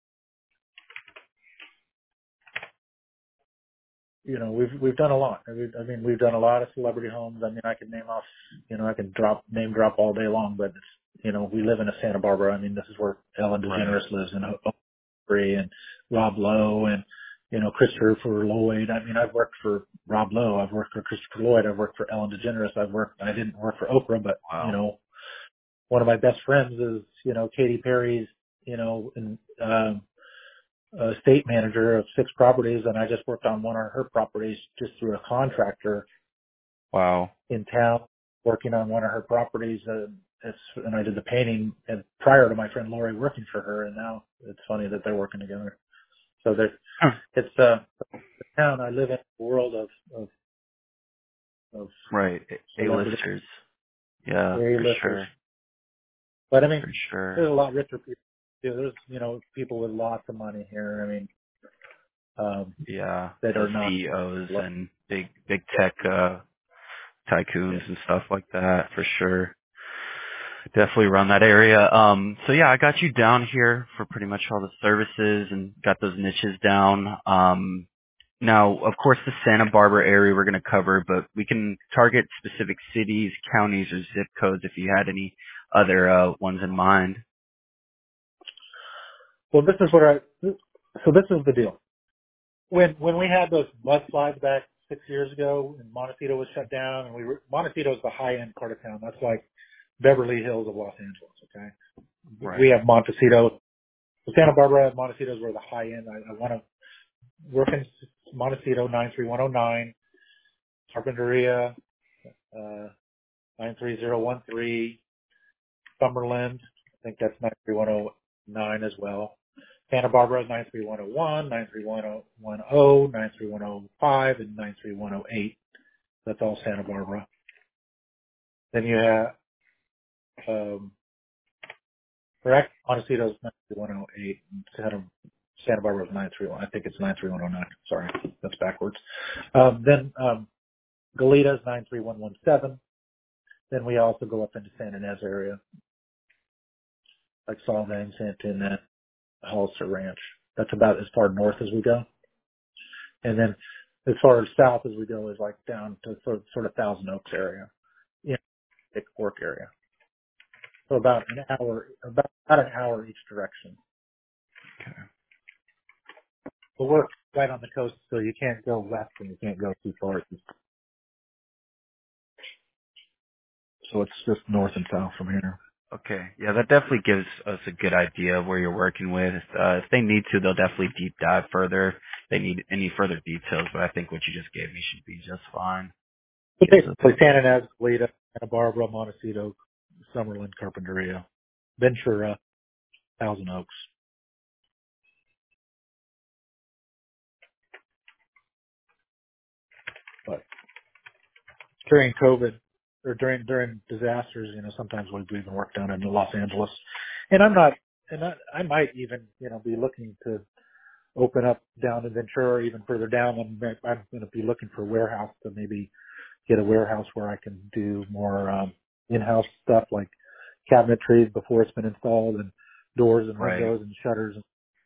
you know, we've we've done a lot. I mean, I mean, we've done a lot of celebrity homes. I mean, I could name off, you know, I can drop name drop all day long, but it's, you know, we live in a Santa Barbara. I mean, this is where Ellen Right. DeGeneres lives in Free and Rob Lowe and you know Christopher Lloyd. I mean, I've worked for Rob Lowe. I've worked for Christopher Lloyd. I've worked for Ellen DeGeneres. I've worked. I didn't work for Oprah, but you Wow. know, one of my best friends is you know Katy Perry's you know in, um, uh, state manager of six properties, and I just worked on one of her properties just through a contractor Wow. in town, working on one of her properties. Uh, it's, and I did the painting and prior to my friend Lori working for her, and now it's funny that they're working together. So there, Huh. it's uh, the town I live in, a world of of, of Right. A- celebrity A-listers. Yeah, for A-listers. sure. But I mean, For sure. there's a lot richer people. too. There's you know people with lots of money here. I mean, um, Yeah. that The are not. C E Os and big, big tech, uh, Yeah. tycoons and stuff like that, for sure. Definitely run that area. Um, so yeah, I got you down here for pretty much all the services and got those niches down. Um, now, of course, the Santa Barbara area we're going to cover, but we can target specific cities, counties, or zip codes if you had any other uh, ones in mind. Well, this is what I. So this is the deal. When when we had those mudslides back six years ago, and Montecito was shut down, and we were Montecito is the high end part of town. That's like Beverly Hills of Los Angeles. Okay, we Right. have Montecito, Santa Barbara, Montecito's were the high end. I, I want to work in Montecito nine three one zero nine, Carpinteria uh, nine three zero one three, Summerlin. I think that's nine three one zero nine as well. Santa Barbara is nine three one zero one, nine three one zero one zero, nine three one zero five, and nine three one zero eight. That's all Santa Barbara. Then you have, um, correct, Montecito's nine three one zero eight, and Santa, Santa Barbara is nine three one. I think it's nine three one zero nine. Sorry, that's backwards. Um, then um, Goleta's nine three one one seven. Then we also go up into San Ynez area, like Solvang, Santana, Hollister Ranch. That's about as far north as we go. And then as far as south as we go is like down to sort of, sort of Thousand Oaks area, you know, Big Fork area. So about an hour, about, about an hour each direction. Okay. But we're right on the coast, so you can't go west and you can't go too far. So it's just north and south from here. Okay. Yeah, that definitely gives us a good idea of where you're working with. Uh, if they need to, they'll definitely deep dive further. If they need any further details, but I think what you just gave me should be just fine. But Gives us. basically San Ynez, Goleta, Santa Barbara, Montecito, Summerlin, Carpinteria, Ventura, Thousand Oaks. But during COVID or during during disasters, you know, sometimes we've even worked down in Los Angeles. And I'm not, and I, I might even, you know, be looking to open up down in Ventura or even further down. I'm, I'm going to be looking for a warehouse to maybe get a warehouse where I can do more um, in-house stuff like cabinetry before it's been installed and doors and Right. windows and shutters and that.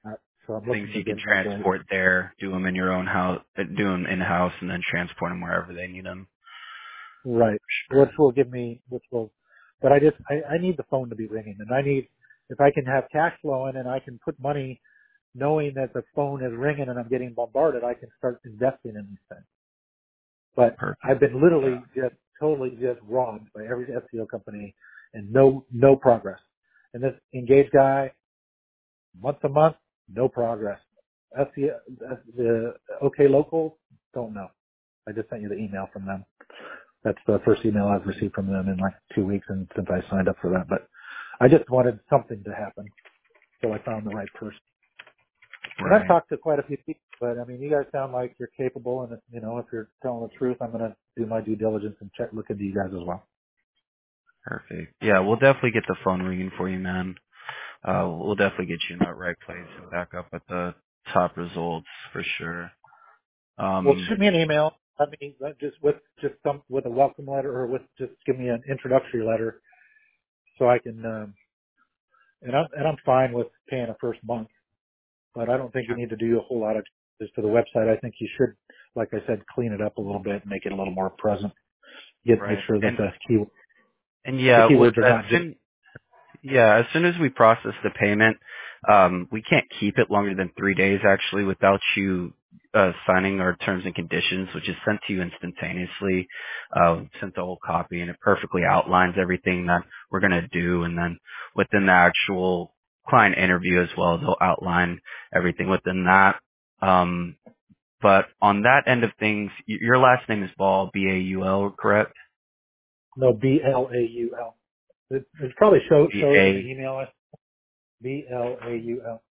So I'm things looking to you can get one right. transport there, do them in your own house, do them in house, and then transport them wherever they need them. Right. Which Sure. will give me, which will, but I just, I, I need the phone to be ringing, and I need, if I can have cash flowing and I can put money knowing that the phone is ringing and I'm getting bombarded, I can start investing in these things. But I've Perfect. been literally just totally just robbed by every S E O company and no, no progress. And this Engage guy, month to month, no progress. S E O, the OK Local, don't know. I just sent you the email from them. That's the first email I've received from them in like two weeks and since I signed up for that. But I just wanted something to happen. So I found the right person. And I've Right. talked to quite a few people, but I mean, you guys sound like you're capable, and you know, if you're telling the truth, I'm going to do my due diligence and check, look into you guys as well. Perfect. Yeah, we'll definitely get the phone ringing for you, man. Uh, we'll definitely get you in that right place and back up at the top results for sure. Well, Um, shoot me an email. I mean, uh, just with just some with a welcome letter, or with just give me an introductory letter, so I can. Um, and I'm and I'm fine with paying a first month, but I don't think you sure. need to do a whole lot of changes to the website. I think you should, like I said, clean it up a little bit, make it a little more present. Get make Right. sure that And the key and the yeah, with keywords are as not just soon Yeah, as soon as we process the payment, um, we can't keep it longer than three days actually without you uh, signing our terms and conditions, which is sent to you instantaneously, uh, sent the whole copy, and it perfectly outlines everything that we're going to do. And then within the actual client interview as well, they'll outline everything within that. Um, but on that end of things, y- your last name is Ball, B A U L, correct? no B L A U L. It, it probably show, B shows in the A email. B L A U L.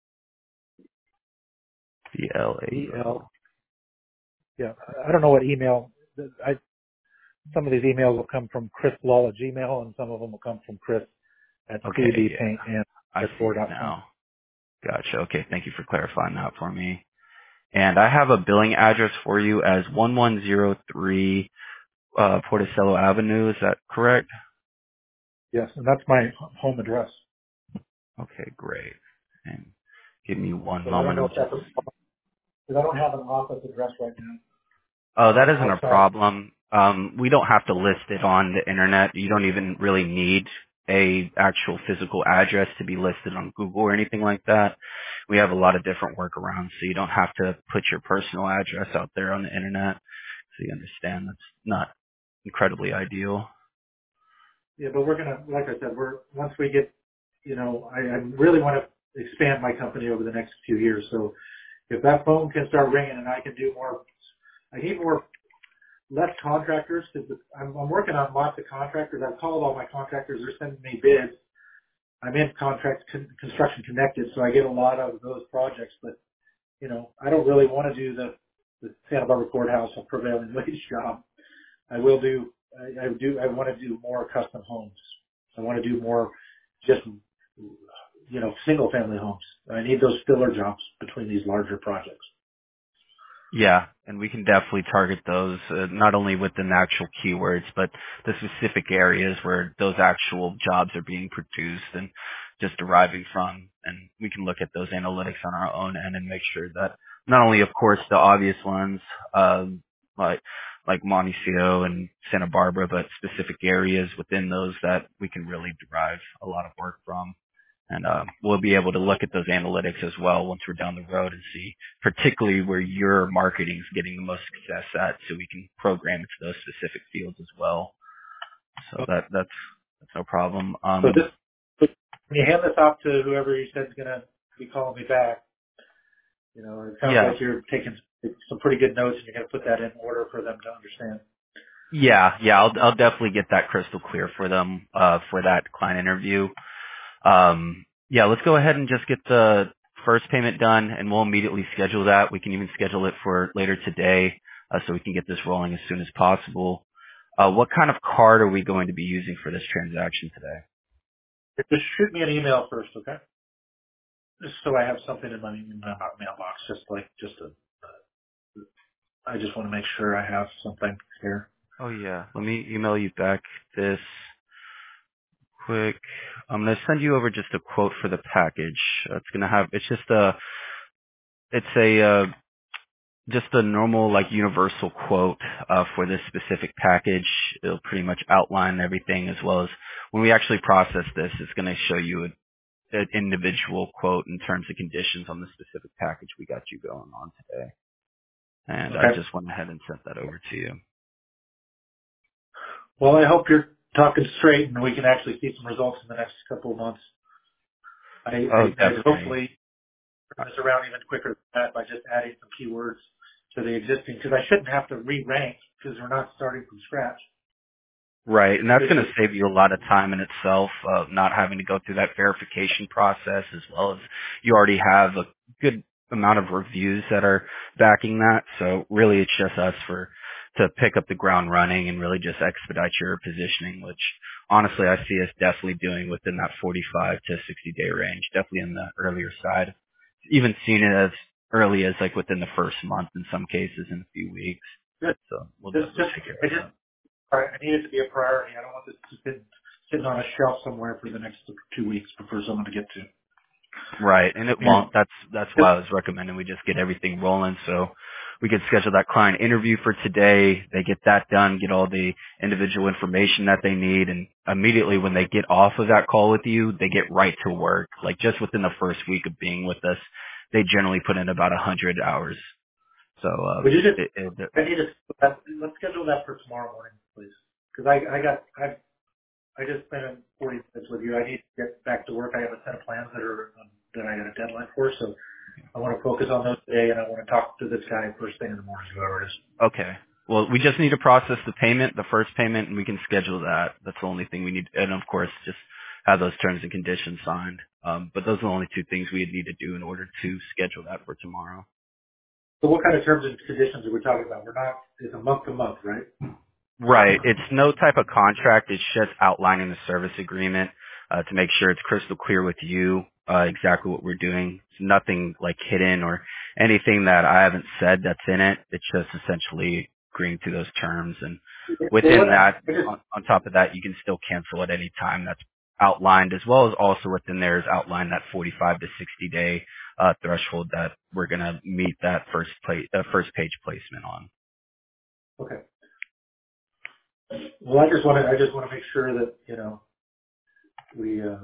B L A B U L. L. Yeah, I don't know what email. I some of these emails will come from Chris Law at Gmail, and some of them will come from Chris at Okay, yeah. cbpaint and I see four it dot com. now. Gotcha. Okay, thank you for clarifying that for me. And I have a billing address for you as one one zero three uh, Porticello Avenue. Is that correct? Yes, and that's my home address. Okay, great. And give me one But I don't moment. know I'm if just. that's because I don't have an office address right now. Oh, that I'm isn't a outside. problem. Um, we don't have to list it on the internet. You don't even really need a actual physical address to be listed on Google or anything like that. We have a lot of different workarounds, so you don't have to put your personal address out there on the internet. So you understand that's not incredibly ideal. Yeah, but we're gonna, like I said, we're once we get, you know, I, I really want to expand my company over the next few years. So if that phone can start ringing and I can do more, I need more less contractors because I'm, I'm working on lots of contractors. I've called all my contractors. They're sending me bids. I'm in contract con- construction connected, so I get a lot of those projects. But you know, I don't really want to do the, the Santa Barbara courthouse a prevailing wage job. I will do. I, I do. I want to do more custom homes. I want to do more just you know single family homes. I need those filler jobs between these larger projects. Yeah, and we can definitely target those, uh, not only within the actual keywords, but the specific areas where those actual jobs are being produced and just deriving from. And we can look at those analytics on our own end and make sure that not only, of course, the obvious ones, um, like, like Montecito and Santa Barbara, but specific areas within those that we can really derive a lot of work from. And um, we'll be able to look at those analytics as well once we're down the road and see particularly where your marketing is getting the most success at, so we can program it to those specific fields as well. So that that's that's no problem. So Um, this, when you hand this off to whoever you said is going to be calling me back, you know, it sounds yeah, like you're taking some pretty good notes and you're going to put that in order for them to understand. yeah, yeah. I'll I'll definitely get that crystal clear for them uh, for that client interview. Um, yeah, let's go ahead and just get the first payment done, and we'll immediately schedule that. We can even schedule it for later today, uh, so we can get this rolling as soon as possible. Uh, what kind of card are we going to be using for this transaction today? Just shoot me an email first, okay? Just so I have something in my, in my mailbox, just like, just a, I just want to make sure I have something here. Oh yeah, let me email you back this quick. I'm gonna send you over just a quote for the package. Uh, it's gonna have, it's just a It's a uh, just a normal like universal quote uh, for this specific package. It'll pretty much outline everything, as well as when we actually process this, it's going to show you a, an individual quote in terms of conditions on the specific package we got you going on today. And I Okay. just went ahead and sent that over to you. Well, I hope you're talking straight and we can actually see some results in the next couple of months. I, Oh, I, I definitely. hopefully turn this around even quicker than that by just adding some keywords to the existing, because I shouldn't have to re-rank because we're not starting from scratch. Right, and that's It's going to just, save you a lot of time in itself, uh, not having to go through that verification process, as well as you already have a good amount of reviews that are backing that. So really, it's just us for to pick up the ground running and really just expedite your positioning, which honestly I see us definitely doing within that forty-five to sixty day range, definitely in the earlier side. Even seen it as early as like within the first month, in some cases, in a few weeks. just, So we'll just, definitely just, take care I of just, that. I need it to be a priority. I don't want this to sit sitting on a shelf somewhere for the next two weeks for someone to get to. Right, and it And won't. That's that's why I was recommending we just get everything rolling, so we could schedule that client interview for today. They get that done, get all the individual information that they need, and immediately when they get off of that call with you, they get right to work. Like just within the first week of being with us, they generally put in about a hundred hours. So uh, would you just, it, it, I need to, let's schedule that for tomorrow morning, please. Because I, I got, I, I just spent forty minutes with you. I need to get back to work. I have a set of plans that are, um, that I got a deadline for, so I want to focus on those today, and I want to talk to this guy first thing in the morning, whoever it is. okay. Well, we just need to process the payment, the first payment, and we can schedule that. That's the only thing we need. And of course, just have those terms and conditions signed. Um, but those are the only two things we need to do in order to schedule that for tomorrow. So what kind of terms and conditions are we talking about? We're not, it's a month to month, right? Right. It's no type of contract. It's just outlining the service agreement uh, to make sure it's crystal clear with you uh, exactly what we're doing. It's nothing like hidden or anything that I haven't said that's in it. It's just essentially agreeing to those terms. And Well, within what I, that, I just, on, on top of that, you can still cancel at any time. That's outlined, as well as also within there is outlined that forty-five to sixty day uh, threshold that we're going to meet that first pla- uh, first page placement on. okay. Well, I just want to, I just want to make sure that, you know, we, uh,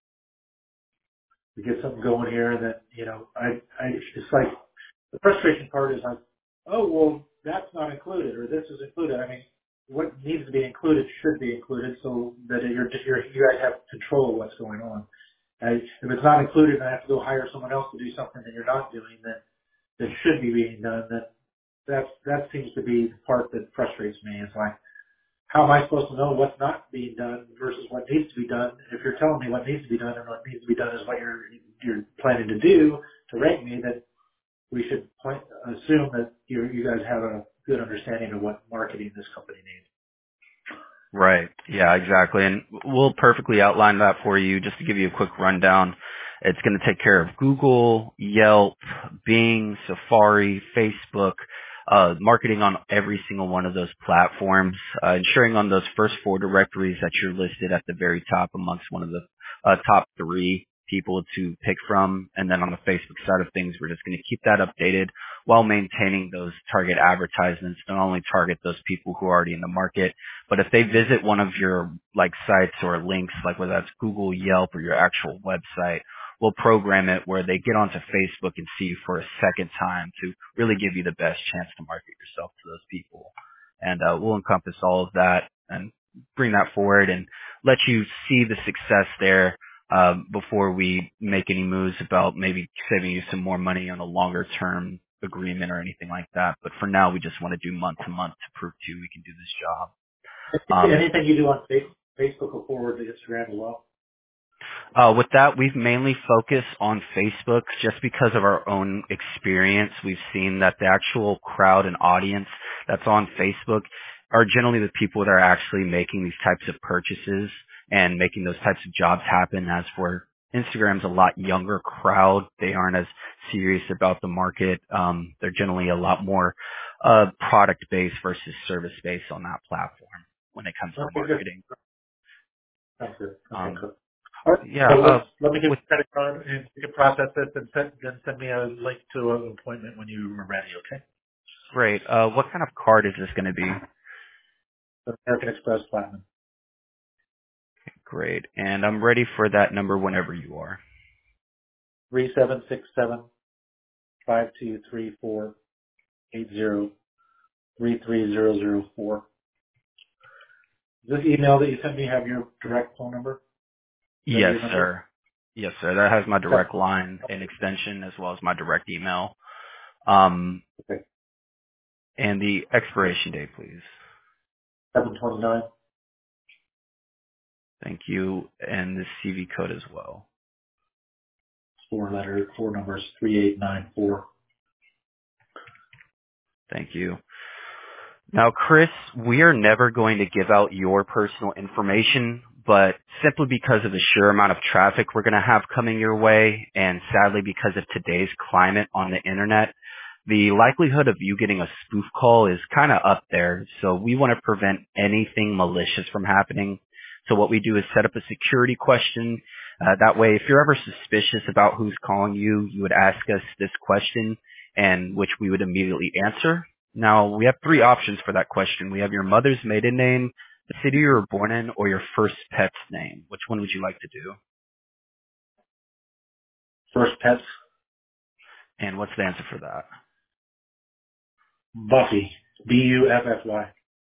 we get something going here and that, you know, I, I, it's like, the frustration part is like, oh, well, that's not included or this is included. I mean, what needs to be included should be included so that you're, you're, you guys have control of what's going on. And if it's not included and I have to go hire someone else to do something that you're not doing that, that should be being done, that, that's, that seems to be the part that frustrates me. It's like, how am I supposed to know what's not being done versus what needs to be done? If you're telling me what needs to be done and what needs to be done is what you're you're planning to do to rank me, that we should point, assume that you you guys have a good understanding of what marketing this company needs. Right. Yeah, exactly. And we'll perfectly outline that for you. Just to give you a quick rundown, it's going to take care of Google, Yelp, Bing, Safari, Facebook, uh, marketing on every single one of those platforms, uh, ensuring on those first four directories that you're listed at the very top amongst one of the uh, top three people to pick from. And then on the Facebook side of things, we're just going to keep that updated while maintaining those target advertisements, not only target those people who are already in the market, but if they visit one of your like sites or links, like whether that's Google, Yelp, or your actual website, we'll program it where they get onto Facebook and see you for a second time to really give you the best chance to market yourself to those people. And uh, we'll encompass all of that and bring that forward and let you see the success there um, before we make any moves about maybe saving you some more money on a longer term agreement or anything like that. But for now, we just want to do month to month to prove to you we can do this job. Um, Anything you do on Face- Facebook will forward to Instagram as well. uh, with that, we've mainly focused on Facebook just because of our own experience. We've seen that the actual crowd and audience that's on Facebook are generally the people that are actually making these types of purchases and making those types of jobs happen. As for Instagram's a lot younger crowd. They aren't as serious about the market. Um, they're generally a lot more uh, product-based versus service-based on that platform when it comes to Okay, good. marketing. Sounds good. Okay, Um, cool. All right. Yeah. So Uh, let's, let me get with a credit card and you can process this and send, then send me a link to an appointment when you are ready, okay? great. Uh, what kind of card is this going to be? So American Express Platinum. Great. And I'm ready for that number whenever you are. Three seven six seven five two three four eight zero three three zero zero four. Does this email that you sent me have your direct phone number? Is that Yes, your number? sir. Yes, sir. That has my Okay. direct line and extension as well as my direct email. Um, Okay. and the expiration date, please. seven twenty-nine. Thank you. And the C V code as well. Four letter, four numbers, three eight nine four. Thank you. Now, Chris, we are never going to give out your personal information, but simply because of the sheer amount of traffic we're going to have coming your way, and sadly because of today's climate on the internet, the likelihood of you getting a spoof call is kind of up there. So we want to prevent anything malicious from happening. So what we do is set up a security question. Uh, that way, if you're ever suspicious about who's calling you, you would ask us this question, and which we would immediately answer. Now, we have three options for that question. We have your mother's maiden name, the city you were born in, or your first pet's name. Which one would you like to do? First pets, And what's the answer for that? Buffy. B U F F Y.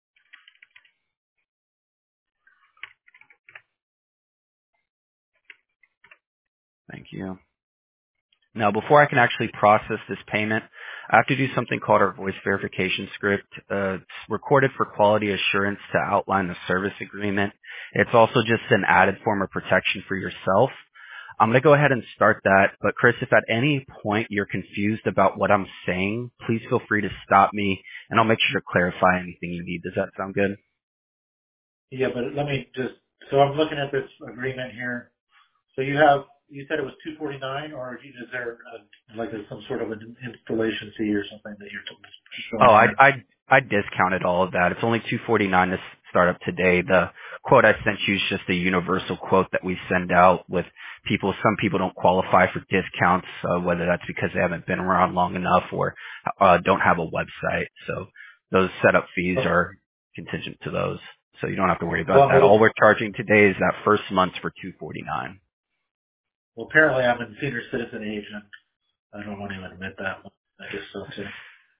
Thank you. Now, before I can actually process this payment, I have to do something called our voice verification script. Uh, it's recorded for quality assurance to outline the service agreement. It's also just an added form of protection for yourself. I'm going to go ahead and start that, but Chris, if at any point you're confused about what I'm saying, please feel free to stop me, and I'll make sure to clarify anything you need. Does that sound good? Yeah, but let me just, so I'm looking at this agreement here. So you have, you said it was two forty-nine, or is there a, like a, some sort of an installation fee or something that you're Oh, showing I here? I I discounted all of that. It's only two forty-nine to s- start up today. The quote I sent you is just a universal quote that we send out with people. Some people don't qualify for discounts, uh, whether that's because they haven't been around long enough or uh, don't have a website. So those setup fees Oh, are contingent to those. So you don't have to worry about well, that. well, All we're charging today is that first month for two forty-nine. well, apparently I'm in senior citizen age, and I don't want to even admit that one. I guess so too.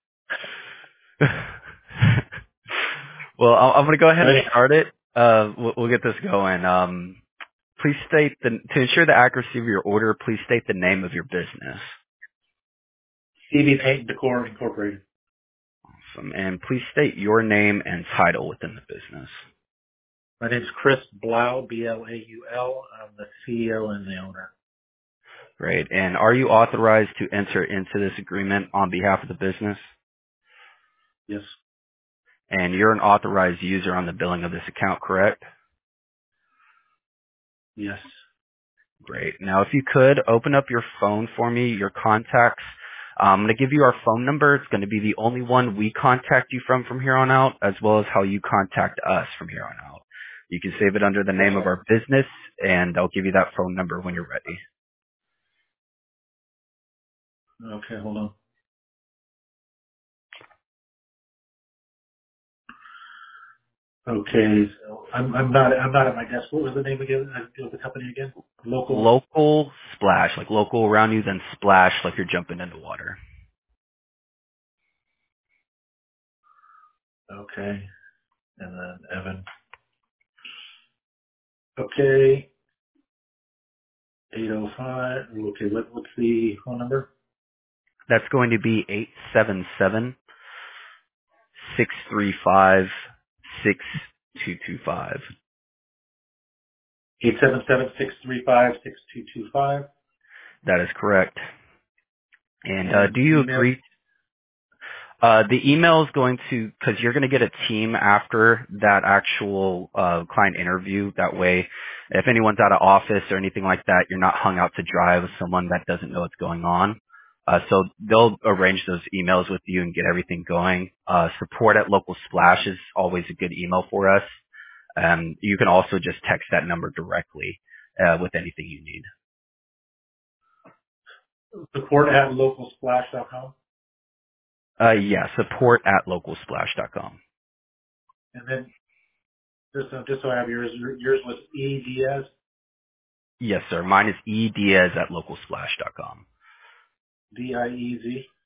Well, I'm I'm going to go ahead and Anyway, start it. Uh, we'll, we'll get this going. Um, please state the, to ensure the accuracy of your order, please state the name of your business. C B Paint and Decor Incorporated. Awesome. And please state your name and title within the business. My name's Chris Blau, B L A U L. I'm the C E O and the owner. Great. And are you authorized to enter into this agreement on behalf of the business? Yes. And you're an authorized user on the billing of this account, correct? Yes. Great. Now, if you could, open up your phone for me, your contacts. I'm going to give you our phone number. It's going to be the only one we contact you from from here on out, as well as how you contact us from here on out. You can save it under the name of Okay. our business, and I'll give you that phone number when you're ready. Okay, hold on. Okay, so I'm I'm not I'm not at my desk. What was the name again uh, of the company again? Local. Local splash, like local around you, then splash like you're jumping into water. Okay, and then Evan. Okay, eight oh five. Okay, what what's the phone number? That's going to be eight seven seven, six three five, six two two five. Eight seven seven six three five six two two five. That is correct. And uh, And do you email. agree? Uh, the email is going to, because you're going to get a team after that actual uh, client interview. That way, if anyone's out of office or anything like that, you're not hung out to dry with someone that doesn't know what's going on. Uh, so they'll arrange those emails with you and get everything going. Uh, support at local splash is always a good email for us. Um, you can also just text that number directly. uh, with anything you need. Support at local splash dot com. Uh, yeah, support at local splash dot com. And then just so, just so I have yours, yours was E Diaz. Yes, sir. Mine is E Diaz at local splash dot com. D I E Z.